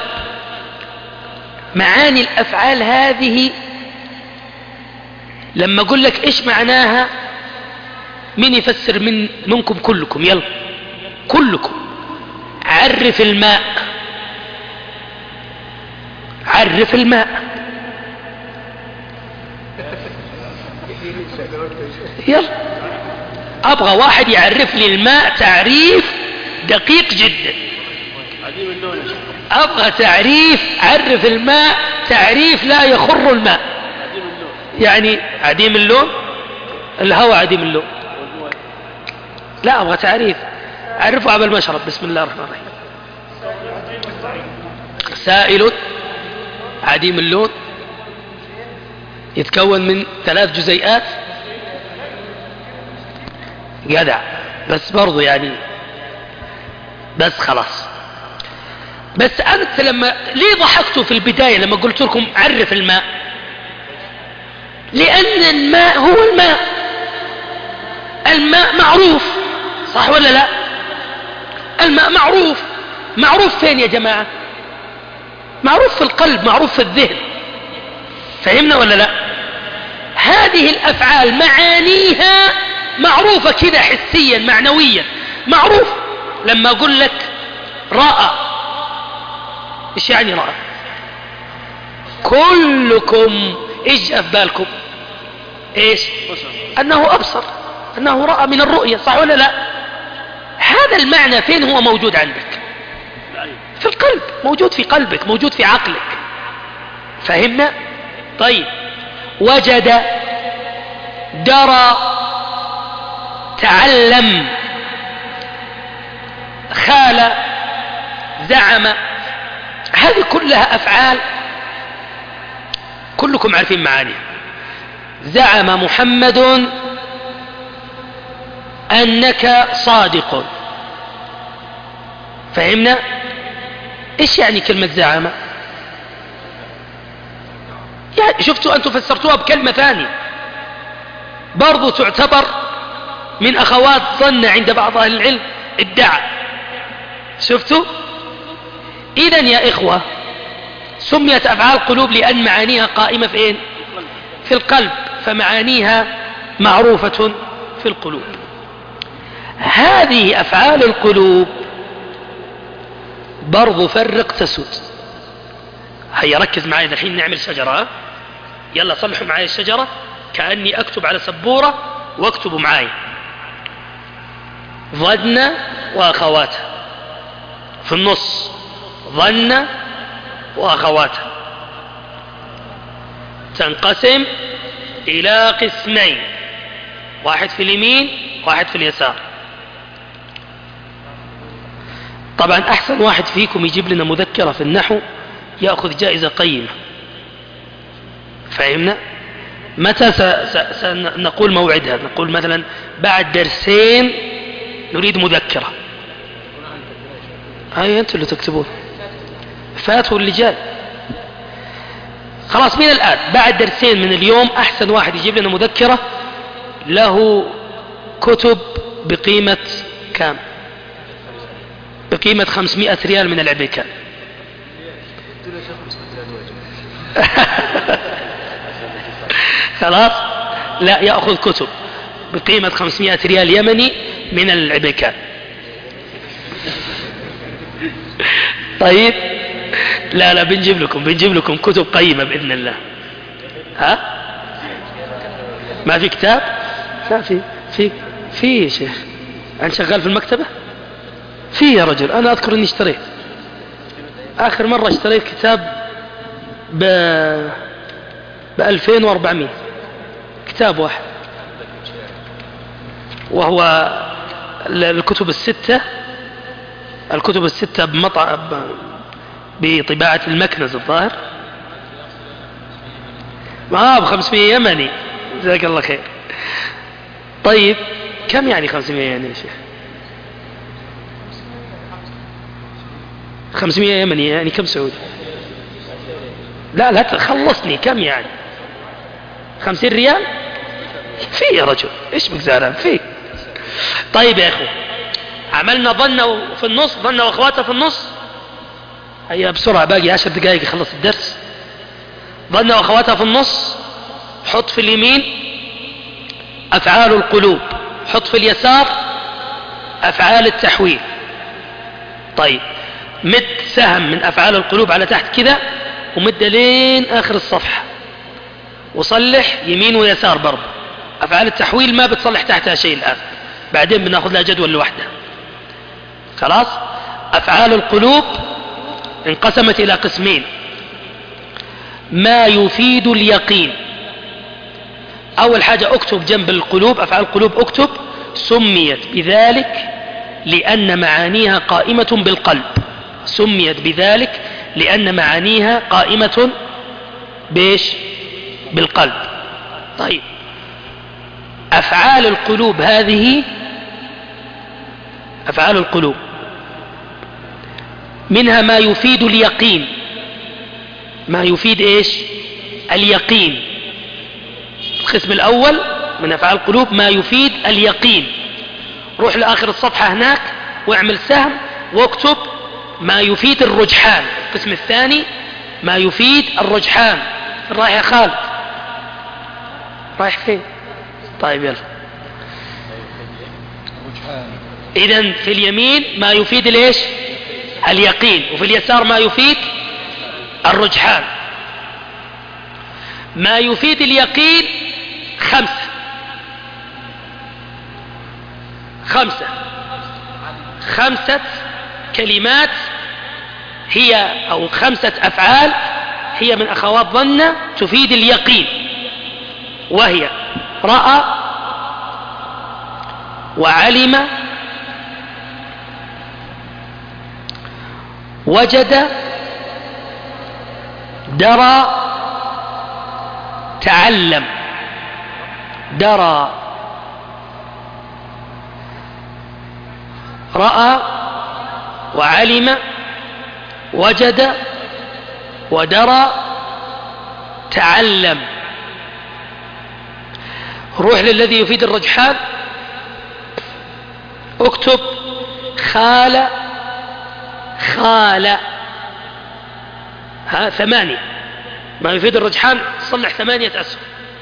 معاني الأفعال هذه لما أقول لك إيش معناها، مين يفسر من منكم؟ كلكم يلا كلكم. عرف الماء، عرف الماء. يلا أبغى واحد يعرف لي الماء تعريف دقيق جدا. أبغى تعريف، عرف الماء تعريف لا يخر الماء. يعني عديم اللون، الهواء عديم اللون. لا أبغى تعريف، عرفه قبل ما أشرب. بسم الله الرحمن الرحيم. سائل عديم اللون يتكون من ثلاث جزيئات. جدع، بس برضو يعني بس خلاص. بس أنت لما ليه ضحكتوا في البداية لما قلت لكم عرف الماء؟ لأن الماء هو الماء. الماء معروف، صح ولا لا؟ الماء معروف. معروف فين يا جماعة؟ معروف في القلب، معروف في الذهن. فهمنا ولا لا؟ هذه الأفعال معانيها معروفة كده حسيا معنويا. معروف. لما أقول لك رأى، إيش يعني رأى؟ كلكم إيش جاء في بالكم؟ إيش؟ أنه أبصر، أنه رأى من الرؤية، صح ولا لا؟ هذا المعنى فين هو موجود عندك؟ في القلب، موجود في قلبك، موجود في عقلك. فهمنا؟ طيب. وجد، درى، تعلم، خال، زعم، هذه كلها أفعال كلكم عارفين معانيها. زعم محمد أنك صادق. فهمنا؟ إيش يعني كلمة زعم؟ يعني شفتوا أنتم فسرتوها بكلمة ثانية برضو تعتبر من أخوات ظن عند بعض أهل العلم، ادعى. شفتوا؟ إذن يا إخوة سميت أفعال قلوب لأن معانيها قائمة في إيه؟ في القلب، فمعانيها معروفة في القلوب. هذه أفعال القلوب برضو فرق تسود. هيا ركز معي الحين، نعمل شجرة. يلا صلحوا معي الشجرة كأني أكتب على سبورة واكتبوا معي. ظن وأخواتها في النص، ظن وأخواتها تنقسم إلى قسمين، واحد في اليمين واحد في اليسار. طبعا أحسن واحد فيكم يجيب لنا مذكرة في النحو يأخذ جائزة قيمة. فهمنا؟ متى سنقول موعدها؟ نقول مثلا بعد درسين نريد مذكرة. هاي أنتوا اللي تكتبون، فاتوا اللي جاي. خلاص من الآن بعد درسين من اليوم أحسن واحد يجيب لنا مذكرة له كتب بقيمة كام؟ بقيمة خمسمائة ريال من العبيكان. خلاص لا، يأخذ كتب بقيمة خمسمائة ريال يمني من العبيكان. طيب لا لا بنجيب لكم بنجيب لكم كتب قيمة بإذن الله. ها ما في كتاب؟ لا في في في يا شيخ. أنت شغال في المكتبة؟ في يا رجل. أنا أذكر أني اشتريت آخر مرة اشتريت كتاب ب بألفين وأربعمائة، كتاب واحد، وهو الكتب الستة الكتب الستة بمطع بطباعة المكنز الظاهر. ما بخمسمائة يمني. جزاك الله خير. طيب كم يعني خمسمائة يعني يا شيخ؟ خمسمائة يمني يعني كم سعودي؟ لا لا تخلصني، كم يعني؟ خمسين ريال؟ في يا رجل، ايش بك زعلان فيه؟ طيب يا اخو، عملنا ظن في النص، ظن واخواتها في النص. هيا بسرعة، باقي عشر دقائق يخلص الدرس. ظن واخواتها في النص. حط في اليمين افعال القلوب، حط في اليسار افعال التحويل. طيب مد سهم من افعال القلوب على تحت كذا، ومد لين اخر الصفحة، وصلح يمين ويسار برضه. افعال التحويل ما بتصلح تحتها شيء الان، بعدين بناخذ لها جدول لوحدها. خلاص. افعال القلوب انقسمت الى قسمين: ما يفيد اليقين. اول حاجة اكتب جنب القلوب، افعال القلوب اكتب: سميت بذلك لان معانيها قائمة بالقلب. سميت بذلك لان معانيها قائمة بيش؟ بالقلب. طيب افعال القلوب هذه، افعال القلوب منها ما يفيد اليقين. ما يفيد ايش؟ اليقين. القسم الاول من افعال القلوب ما يفيد اليقين. روح لاخر الصفحة هناك واعمل سهم واكتب ما يفيد الرجحان. القسم الثاني ما يفيد الرجحان. رايح يا خالد؟ رايح فين؟ طيب يلا. اذن في اليمين ما يفيد الايش؟ اليقين، وفي اليسار ما يفيد الرجحان. ما يفيد اليقين خمسة خمسة خمسة كلمات هي، أو خمسة أفعال هي من أخوات ظن تفيد اليقين، وهي: رأى، وعلم، وجد، درى، تعلم. درى، رأى، وعلم، وجد، ودرى، تعلم. روح للذي يفيد الرجحان، اكتب: خال، خال. ها ثمانية. ما يفيد الرجحان صلح ثمانية أسهم.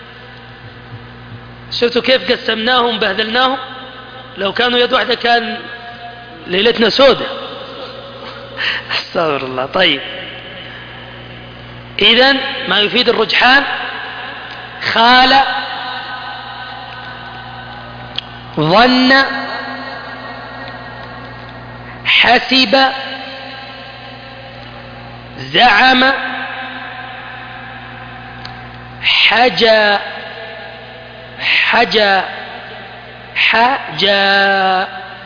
شفتوا كيف قسمناهم بهذلناهم؟ لو كانوا يد واحدة كان ليلتنا سودة. استغفر الله. طيب إذن ما يفيد الرجحان: خال، ظن، حسب، زعم، حجى، حجى، حجى.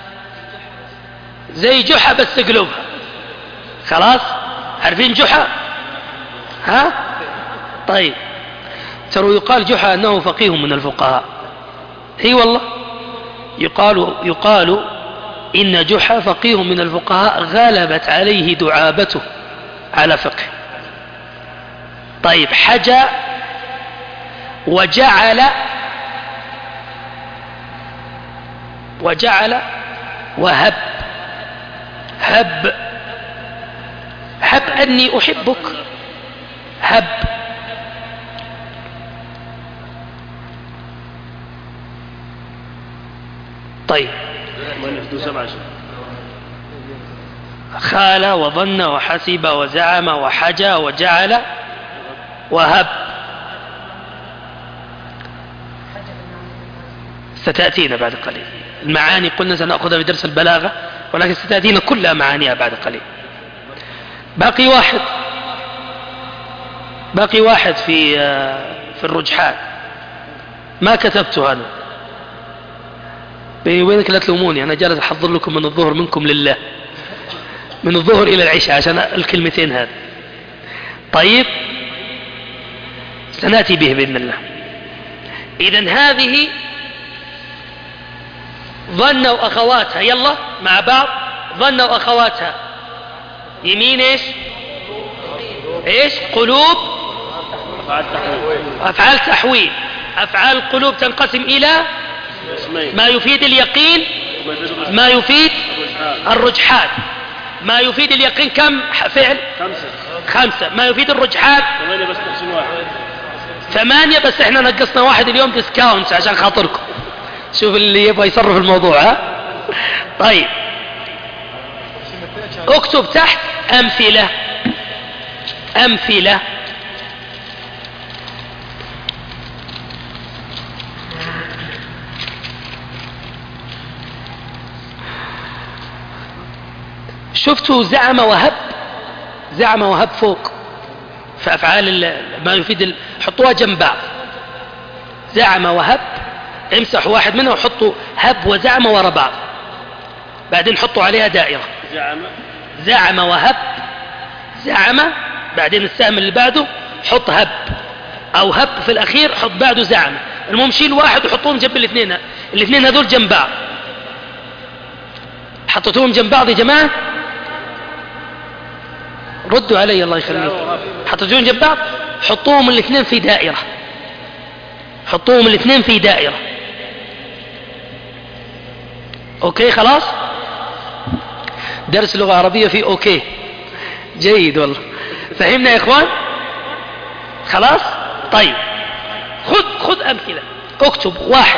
زي جحا بس تقلبها. خلاص عارفين جحا؟ ها؟ طيب ترى يقال جحا أنه فقيه من الفقهاء. اي والله، يقال يقال إن جحا فقيه من الفقهاء غلبت عليه دعابته على فقه. طيب حجى، وجعل، وجعل، وهب. هب، هب أني أحبك. هب. طيب خال، وظن، وحسب، وزعم، وحجى، وجعل، وهب. ستأتينا بعد قليل. المعاني قلنا سنأخذها في درس البلاغة، ولكن ستأتينا كلها معانيها بعد قليل. باقي واحد، باقي واحد في في الرجحان ما كتبته أنا. بيني وبينك لا تلوموني، أنا جالس أحضر لكم من الظهر منكم لله، من الظهر إلى العشاء عشان الكلمتين هذه. طيب سنأتي به بإذن الله. إذن هذه ظن وأخواتها، يلا مع بعض. ظن وأخواتها: يمين ايش ايش قلوب افعال تحويل. افعال القلوب تنقسم الى ما يفيد اليقين، ما يفيد الرجحان. ما يفيد اليقين كم فعل؟ خمسة. خمسة. ما يفيد الرجحان ثمانية، بس نقسم واحد ثمانية، بس احنا نقصنا واحد اليوم ديسكاونت عشان خاطركم. شوف اللي يبغى يصرف الموضوع. ها طيب اكتب تحت امثلة. امثلة شفتوا زعم وهب؟ زعم وهب فوق في أفعال ما يفيد ال... حطوها جنب بعض. زعم وهب، امسحوا واحد منها وحطوا هب وزعم ورا بعض، بعدين حطوا عليها دائرة. زعم زعم وهب، زعم بعدين السهم اللي بعده حط هب، أو هب في الأخير حط بعده زعم. المهم شيل واحد وحطوهم جنب الاثنين. الاثنين هذول جنب بعض. حطيتوهم جنب بعض يا جماعة؟ ردوا علي الله يخليك. حطيتوهم جنب بعض، حطوهم الاثنين في دائرة. حطوهم الاثنين في دائرة. اوكي خلاص. درس لغة عربية في اوكي جيد والله. فهمنا يا اخوان؟ خلاص طيب خذ خذ امثلة. اكتب واحد: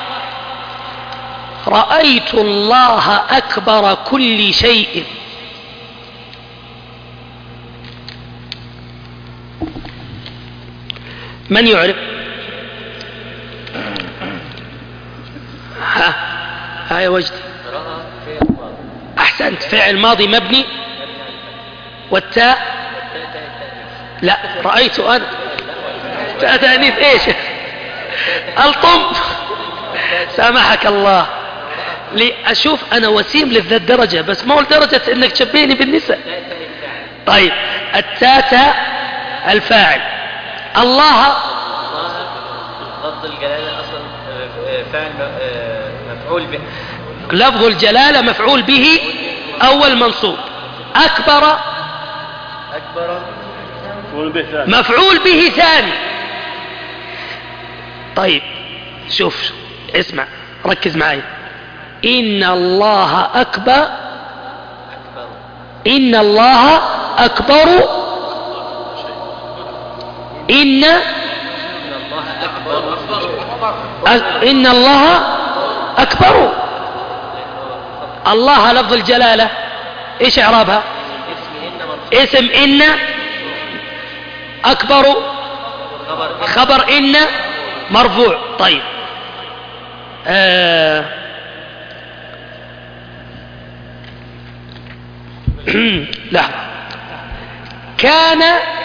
رأيت الله أكبر كل شيء. من يعرف؟ ها ها يا وجدي. أحسنت. فعل ماضي مبني، والتاء لا. رأيت أنا تاء تأنيث ايش؟ الطم. سامحك الله. لأشوف أنا وسيم لذات درجة، بس مو لدرجة أنك تشبهني بالنساء. طيب التاتا الفاعل. الله
لفظ الجلالة أصلا فاعل مفعول به.
لفظ الجلالة مفعول به أول منصوب. أكبر
أكبر
مفعول به ثاني. طيب شوف اسمع ركز معي. إن الله أكبر. إن الله أكبر. إن إن الله أكبر. الله لفظ الجلالة إيش إعرابها؟ اسم إن. أكبر خبر إن مرفوع. طيب آه لا. كان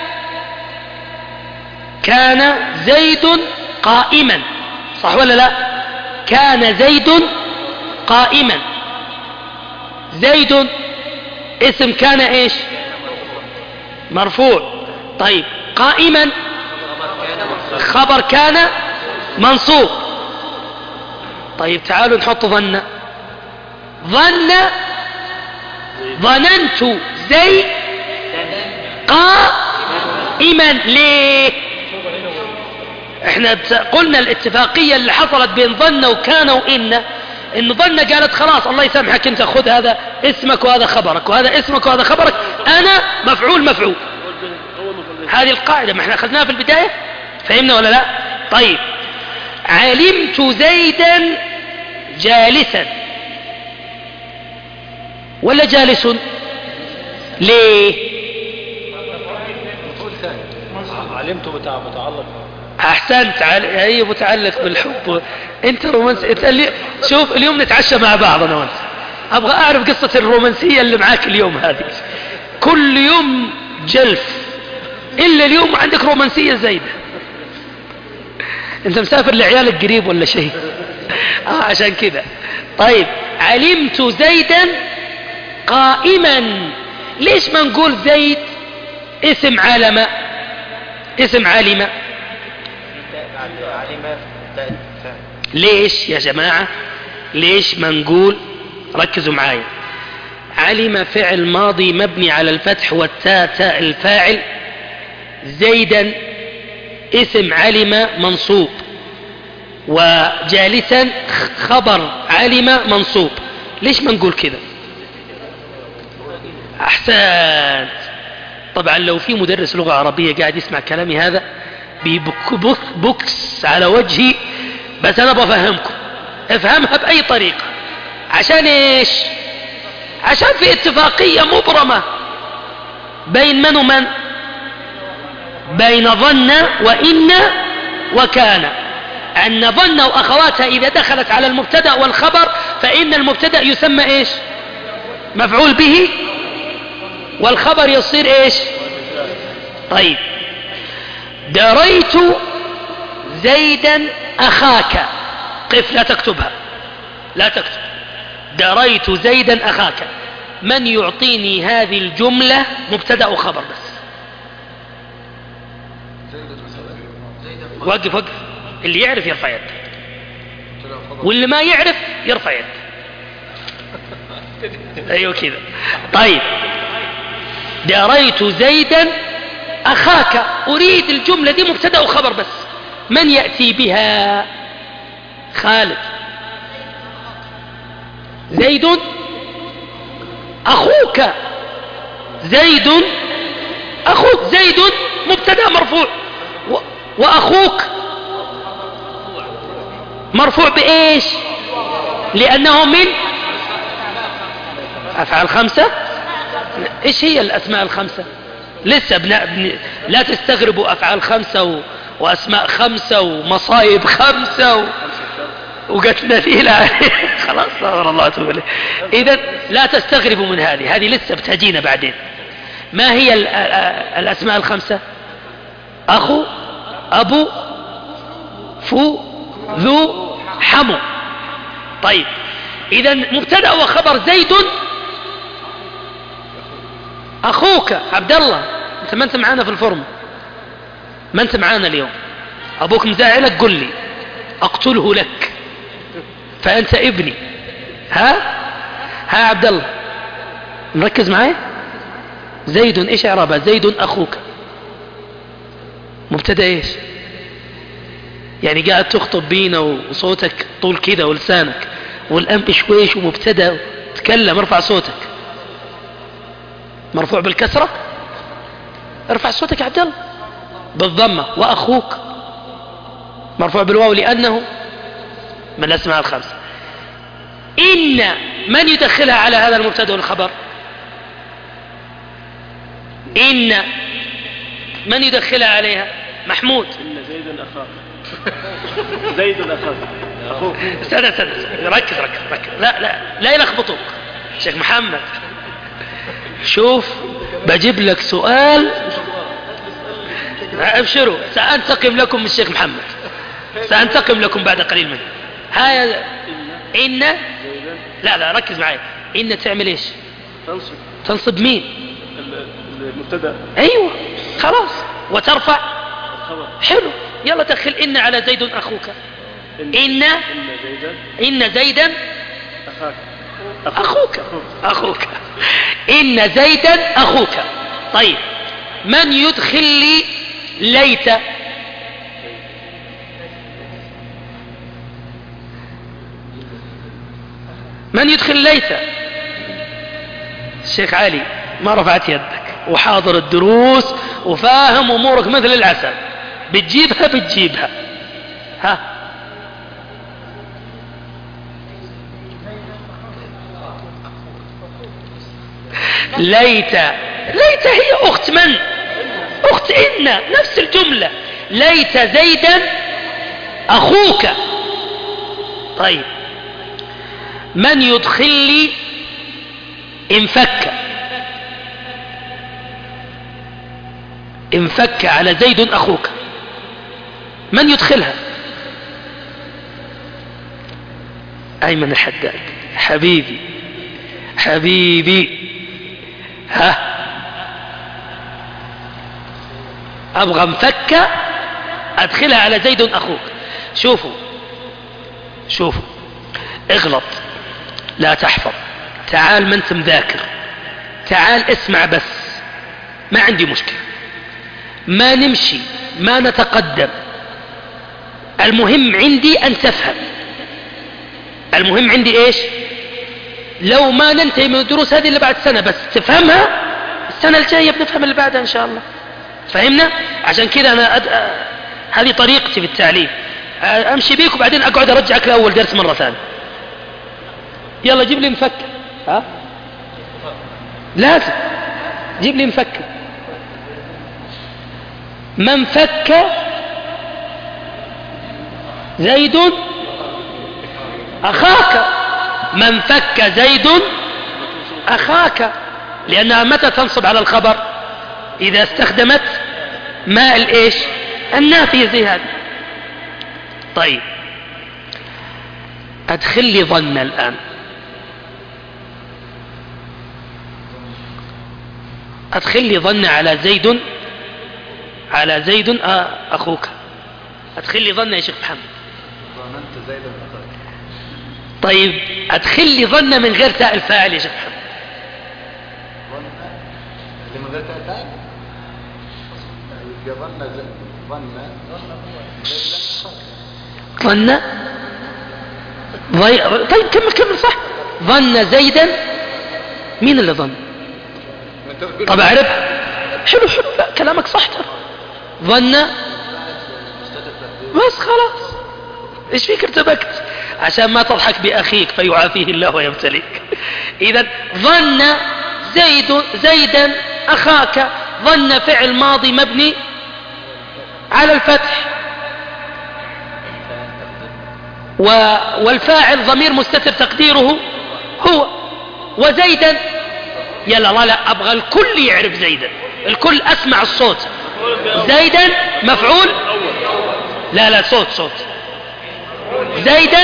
كان زيد قائما. صح ولا لا؟ كان زيد قائما. زيد اسم كان ايش؟ مرفوع. طيب قائما خبر كان منصوب. طيب تعالوا نحط ظن. ظن ظننت زيد قائما. ليه؟ احنا قلنا الاتفاقية اللي حصلت بين ظن وكان وإن، ان ظن قالت خلاص الله يسامحك انت خذ هذا اسمك وهذا خبرك وهذا اسمك وهذا خبرك، انا مفعول مفعول. هذه القاعدة ما احنا اخذناها في البداية. فهمنا ولا لا؟ طيب علمت زيدا جالسا ولا جالس؟ ليه؟
علمته متعلق.
احسنت. هي متعلق بالحب. انت رومانسي. انت اللي... شوف اليوم نتعشى مع بعض انا وانت. ابغى اعرف قصة الرومانسية اللي معاك اليوم هذه. كل يوم جلف، الا اليوم عندك رومانسية زايدة. انت مسافر لعيالك قريب ولا شيء؟ اه عشان كذا. طيب علمت زيدا قائما. ليش ما نقول زيد اسم علم؟ اسم علم ليش يا جماعة؟ ليش ما نقول؟ ركزوا معايا. علم فعل ماضي مبني على الفتح والتاء تاء الفاعل. زيدا اسم علم منصوب، وجالسا خبر علم منصوب. ليش ما نقول كذا؟ أحسنت. طبعا لو في مدرس لغة عربية قاعد يسمع كلامي هذا بيبكس على وجهي، بس أنا بفهمكم، افهمها بأي طريقة. عشان إيش؟ عشان في اتفاقية مبرمة بين من ومن؟ بين ظن وإن وكان، أن ظن وأخواتها إذا دخلت على المبتدأ والخبر فإن المبتدأ يسمى إيش؟ مفعول به، والخبر يصير إيش؟ طيب، دريت زيدا أخاك. قف، لا تكتبها، لا تكتب. دريت زيدا أخاك. من يعطيني هذه الجملة مبتدأ وخبر بس؟ وقف وقف. اللي يعرف يرفع يد، واللي ما يعرف يرفع يد. ايوه كذا. طيب، دريت زيدا أخاك. أريد الجملة دي مبتدأ وخبر بس. من يأتي بها؟ خالد. زيد أخوك. زيد أخوك. زيد مبتدأ مرفوع، و... وأخوك مرفوع بإيش؟ لأنه من أفعال خمسة. إيش هي الأسماء الخمسة؟ لسه بنا... بن... لا تستغربوا أفعال خمسة و... وأسماء خمسة ومصايب خمسة و... وقتنا ثقيلة. خلاص، استغفر الله واتوب إليه. إذا لا تستغربوا من هذه، هذه لسه بتجينا بعدين. ما هي ال... الأسماء الخمسة؟ أخو، أبو، فو، ذو، حمو. طيب، إذا مبتدأ وخبر زيد أخوك. عبد الله، أنت ما أنت معانا في الفورم، ما أنت معانا اليوم. أبوك مزعلك، قل لي أقتله لك، فأنت ابني. ها ها عبد الله، مركز معي. زيد إيش إعرابها؟ زيد أخوك مبتدأ إيش؟ يعني قاعد تخطب بينا وصوتك طول كذا ولسانك والأنف شويش ومبتدأ، تكلم، ارفع صوتك. مرفوع بالكسرة، ارفع صوتك يا عبد الله. بالضمة. وأخوك مرفوع بالواو لأنه من الأسماء الخمسة. إن من يدخلها على هذا المبتدأ والخبر؟ إن من يدخلها عليها؟ محمود.
إن زيدا أخاك. زيد أخاك أخوك.
استنى استنى، ركز ركز ركز. لا لا لا يلخبطوك. شيخ محمد، شوف بجيب لك سؤال، ابشروا، سأنتقم لكم من الشيخ محمد، سأنتقم لكم بعد قليل منه. هاي إن، لا لا ركز معي. إن تعمل إيش؟
تنصب.
تنصب مين؟
المبتدأ.
أيوة، خلاص. وترفع
الخبر.
حلو. يلا دخل إن على زيد أخوك. إن إن
زيدا
إن زيدا
أخاك.
أخوك أخوك إن زيدا أخوك. طيب، من يدخل لي ليت؟ من يدخل ليت؟ الشيخ علي، ما رفعت يدك وحاضر الدروس وفاهم أمورك مثل العسل، بتجيبها بتجيبها. ها، ليت. ليت هي أخت من؟ أخت إن، نفس الجملة. ليت زيدا أخوك. طيب، من يدخل لي انفك؟ انفك على زيد أخوك، من يدخلها؟ أيمن الحداد. حبيبي حبيبي. ها، أبغى انفك أدخلها على زيد أخوك. شوفوا شوفوا، اغلط لا تحفظ، تعال ما انت مذاكر، تعال اسمع بس، ما عندي مشكلة، ما نمشي ما نتقدم، المهم عندي ان تفهم، المهم عندي ايش؟ لو ما ننتهي من الدروس هذه اللي بعد سنة بس تفهمها، السنة الجاية بنفهم اللي بعدها ان شاء الله. فهمنا؟ عشان كذا انا أد... هذه طريقتي في التعليم، امشي بيك وبعدين اقعد ارجعك لاول درس مرة ثانية. يلا جيب لي مفك. ها؟ لازم جيب لي مفك. من فك زيد اخاك، من فك زيد اخاك، لانها متى تنصب على الخبر؟ اذا استخدمت ماء الايش؟ النافية زي هذا. طيب ادخل لي ظن الان، ادخل لي ظن على زيد، على زيد اخوك، ادخل لي ظن يا شيخ محمد.
ظننت زيدا اخاك.
طيب ادخل لي ظن من غير تاء الفاعل يا شيخ محمد.
ظن اللي من غير تاء الفاعل يبقى ظن زيد، ظن
ظن ضي... طيب كمل كمل صح. ظن زيدا، مين اللي ظن؟ طب اعرفها. حلو حلو، لا كلامك صح ترى. ظن بس خلاص، ايش فيك ارتبكت؟ عشان ما تضحك باخيك فيعافيه الله ويبتليك. اذا ظن زيد زيدا اخاك، ظن فعل ماضي مبني على الفتح، و... والفاعل ضمير مستتر تقديره هو، وزيدا يلا لا لا ابغى الكل يعرف زيدا، الكل اسمع الصوت. زيدا مفعول، لا لا صوت صوت. زيدا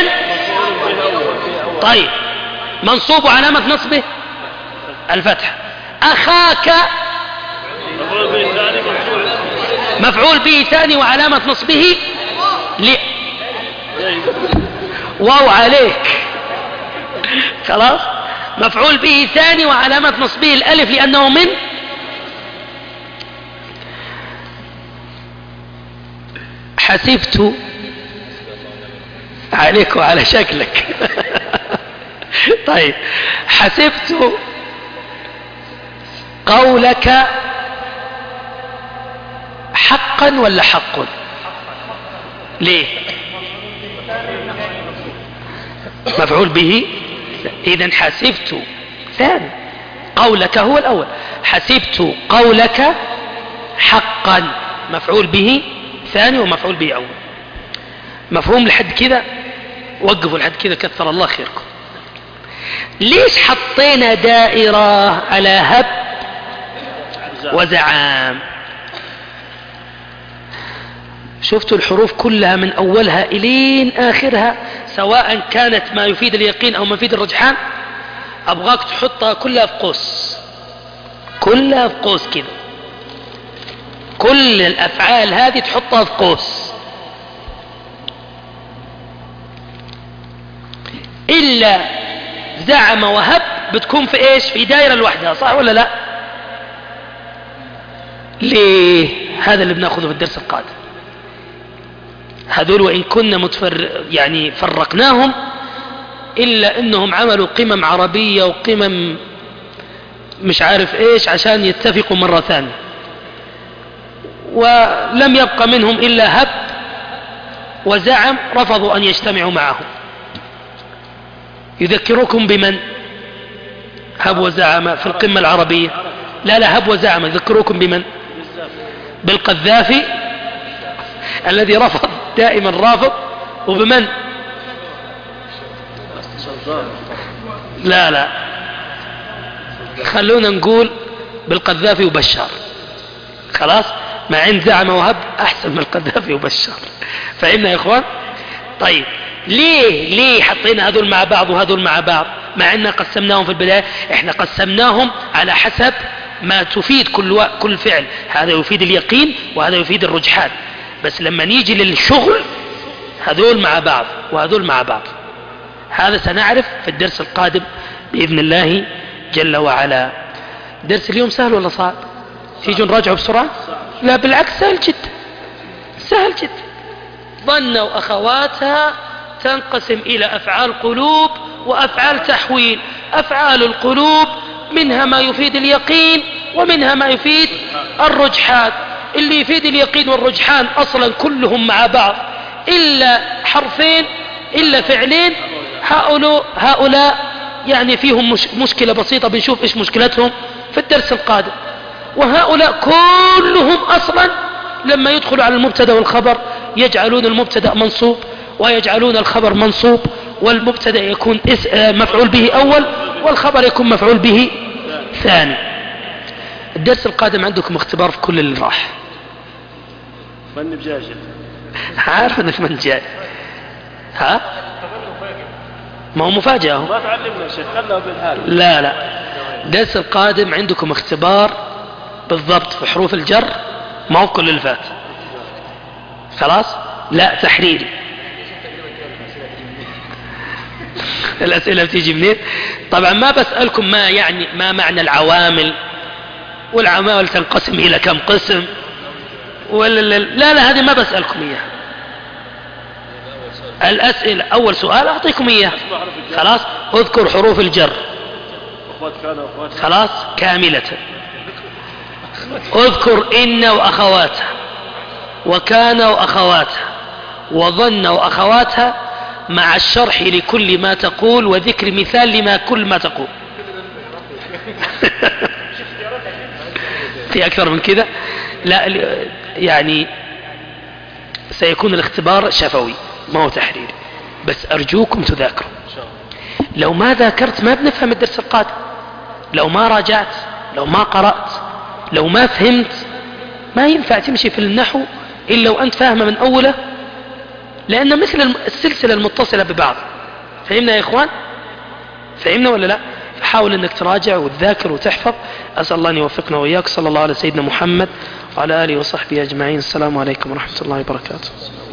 طيب منصوب وعلامة نصبه الفتح. اخاك مفعول به ثاني وعلامة نصبه ل واو عليك خلاص، مفعول به ثاني وعلامة نصبه الالف لانه من. حسبت عليك وعلى شكلك طيب حسبت قولك حقا ولا حق؟ ليه؟ مفعول به، اذا حسبت ثاني، قولك هو الاول. حسبت قولك حقا مفعول به ثاني ومفعول به اول. مفهوم لحد كذا؟ وقفوا لحد كذا كثر الله خيركم. ليش حطينا دائرة على هب وزعام؟ شفتوا الحروف كلها من اولها الين اخرها، سواء كانت ما يفيد اليقين او ما يفيد الرجحان، ابغاك تحطها كلها في قوس، كلها في قوس كذا، كل الافعال هذه تحطها في قوس، الا زعم وهب بتكون في ايش؟ في دائرة لوحدها، صح ولا لا؟ ليه؟ هذا اللي بناخذه في الدرس القادم. هذول وإن كنا متفر يعني فرقناهم، إلا أنهم عملوا قمم عربية وقمم مش عارف إيش عشان يتفقوا مرة ثانية، ولم يبقى منهم إلا هب وزعم رفضوا أن يجتمعوا معهم. يذكركم بمن؟ هب وزعم في القمة العربية. لا لا هب وزعم يذكركم بمن؟ بالقذافي الذي رفض، دائما رافض. وبمن؟ لا لا خلونا نقول بالقذافي وبشار، خلاص، مع ان زعم وهب احسن من القذافي وبشار. فهمنا يا اخوان؟ طيب ليه ليه حطينا هذول مع بعض وهذول مع بعض مع ان قسمناهم في البداية؟ احنا قسمناهم على حسب ما تفيد كل و... كل فعل، هذا يفيد اليقين وهذا يفيد الرجحان. بس لما نيجي للشغل هذول مع بعض وهذول مع بعض. هذا سنعرف في الدرس القادم بإذن الله جل وعلا. درس اليوم سهل ولا صعب؟ تيجوا نراجعه بسرعة؟ لا بالعكس سهل جدا، سهل جدا. ظن وأخواتها تنقسم إلى أفعال قلوب وأفعال تحويل. أفعال القلوب منها ما يفيد اليقين ومنها ما يفيد الرجحان. اللي يفيد اليقين والرجحان أصلا كلهم مع بعض إلا حرفين إلا فعلين، هؤلاء, هؤلاء يعني فيهم مش مشكلة بسيطة، بنشوف إيش مشكلتهم في الدرس القادم. وهؤلاء كلهم أصلا لما يدخلوا على المبتدا والخبر يجعلون المبتدا منصوب ويجعلون الخبر منصوب، والمبتدا يكون مفعول به أول والخبر يكون مفعول به ثاني. الدرس القادم عندكم اختبار في كل اللي راح.
من بجاجة
عارف انك من جاي. ها ما هو مفاجأة.
ما تعلمنا شيء، خلنا بالحال.
لا لا الدرس القادم عندكم اختبار بالضبط في حروف الجر، ما هو كل اللي فات. خلاص لا تحريري. الأسئلة بتيجي منين؟ طبعا ما بسألكم ما يعني ما معنى العوامل، والعوامل تنقسم إلى كم قسم، ولا لا لا, لا هذه ما بسألكم إياها. الأسئلة أول سؤال أعطيكم إياه. خلاص اذكر حروف الجر. خلاص كاملة. اذكر إن وأخواتها وكان وأخواتها وظن وأخواتها مع الشرح لكل ما تقول وذكر مثال لما كل ما تقول. في أكثر من كذا؟ لا يعني سيكون الاختبار شفوي ما هو تحريري، بس أرجوكم تذاكروا. لو ما ذاكرت ما بنفهم الدرس القادم، لو ما راجعت، لو ما قرأت، لو ما فهمت، ما ينفع تمشي في النحو إلا وأنت فاهمه من أوله، لأن مثل السلسلة المتصلة ببعض. فهمنا يا إخوان؟ فهمنا ولا لا؟ فحاول أنك تراجع وتذاكر وتحفظ. أسأل الله أن يوفقنا وإياك. صلى الله على سيدنا محمد وعلى آله وصحبه أجمعين. السلام عليكم ورحمة الله وبركاته.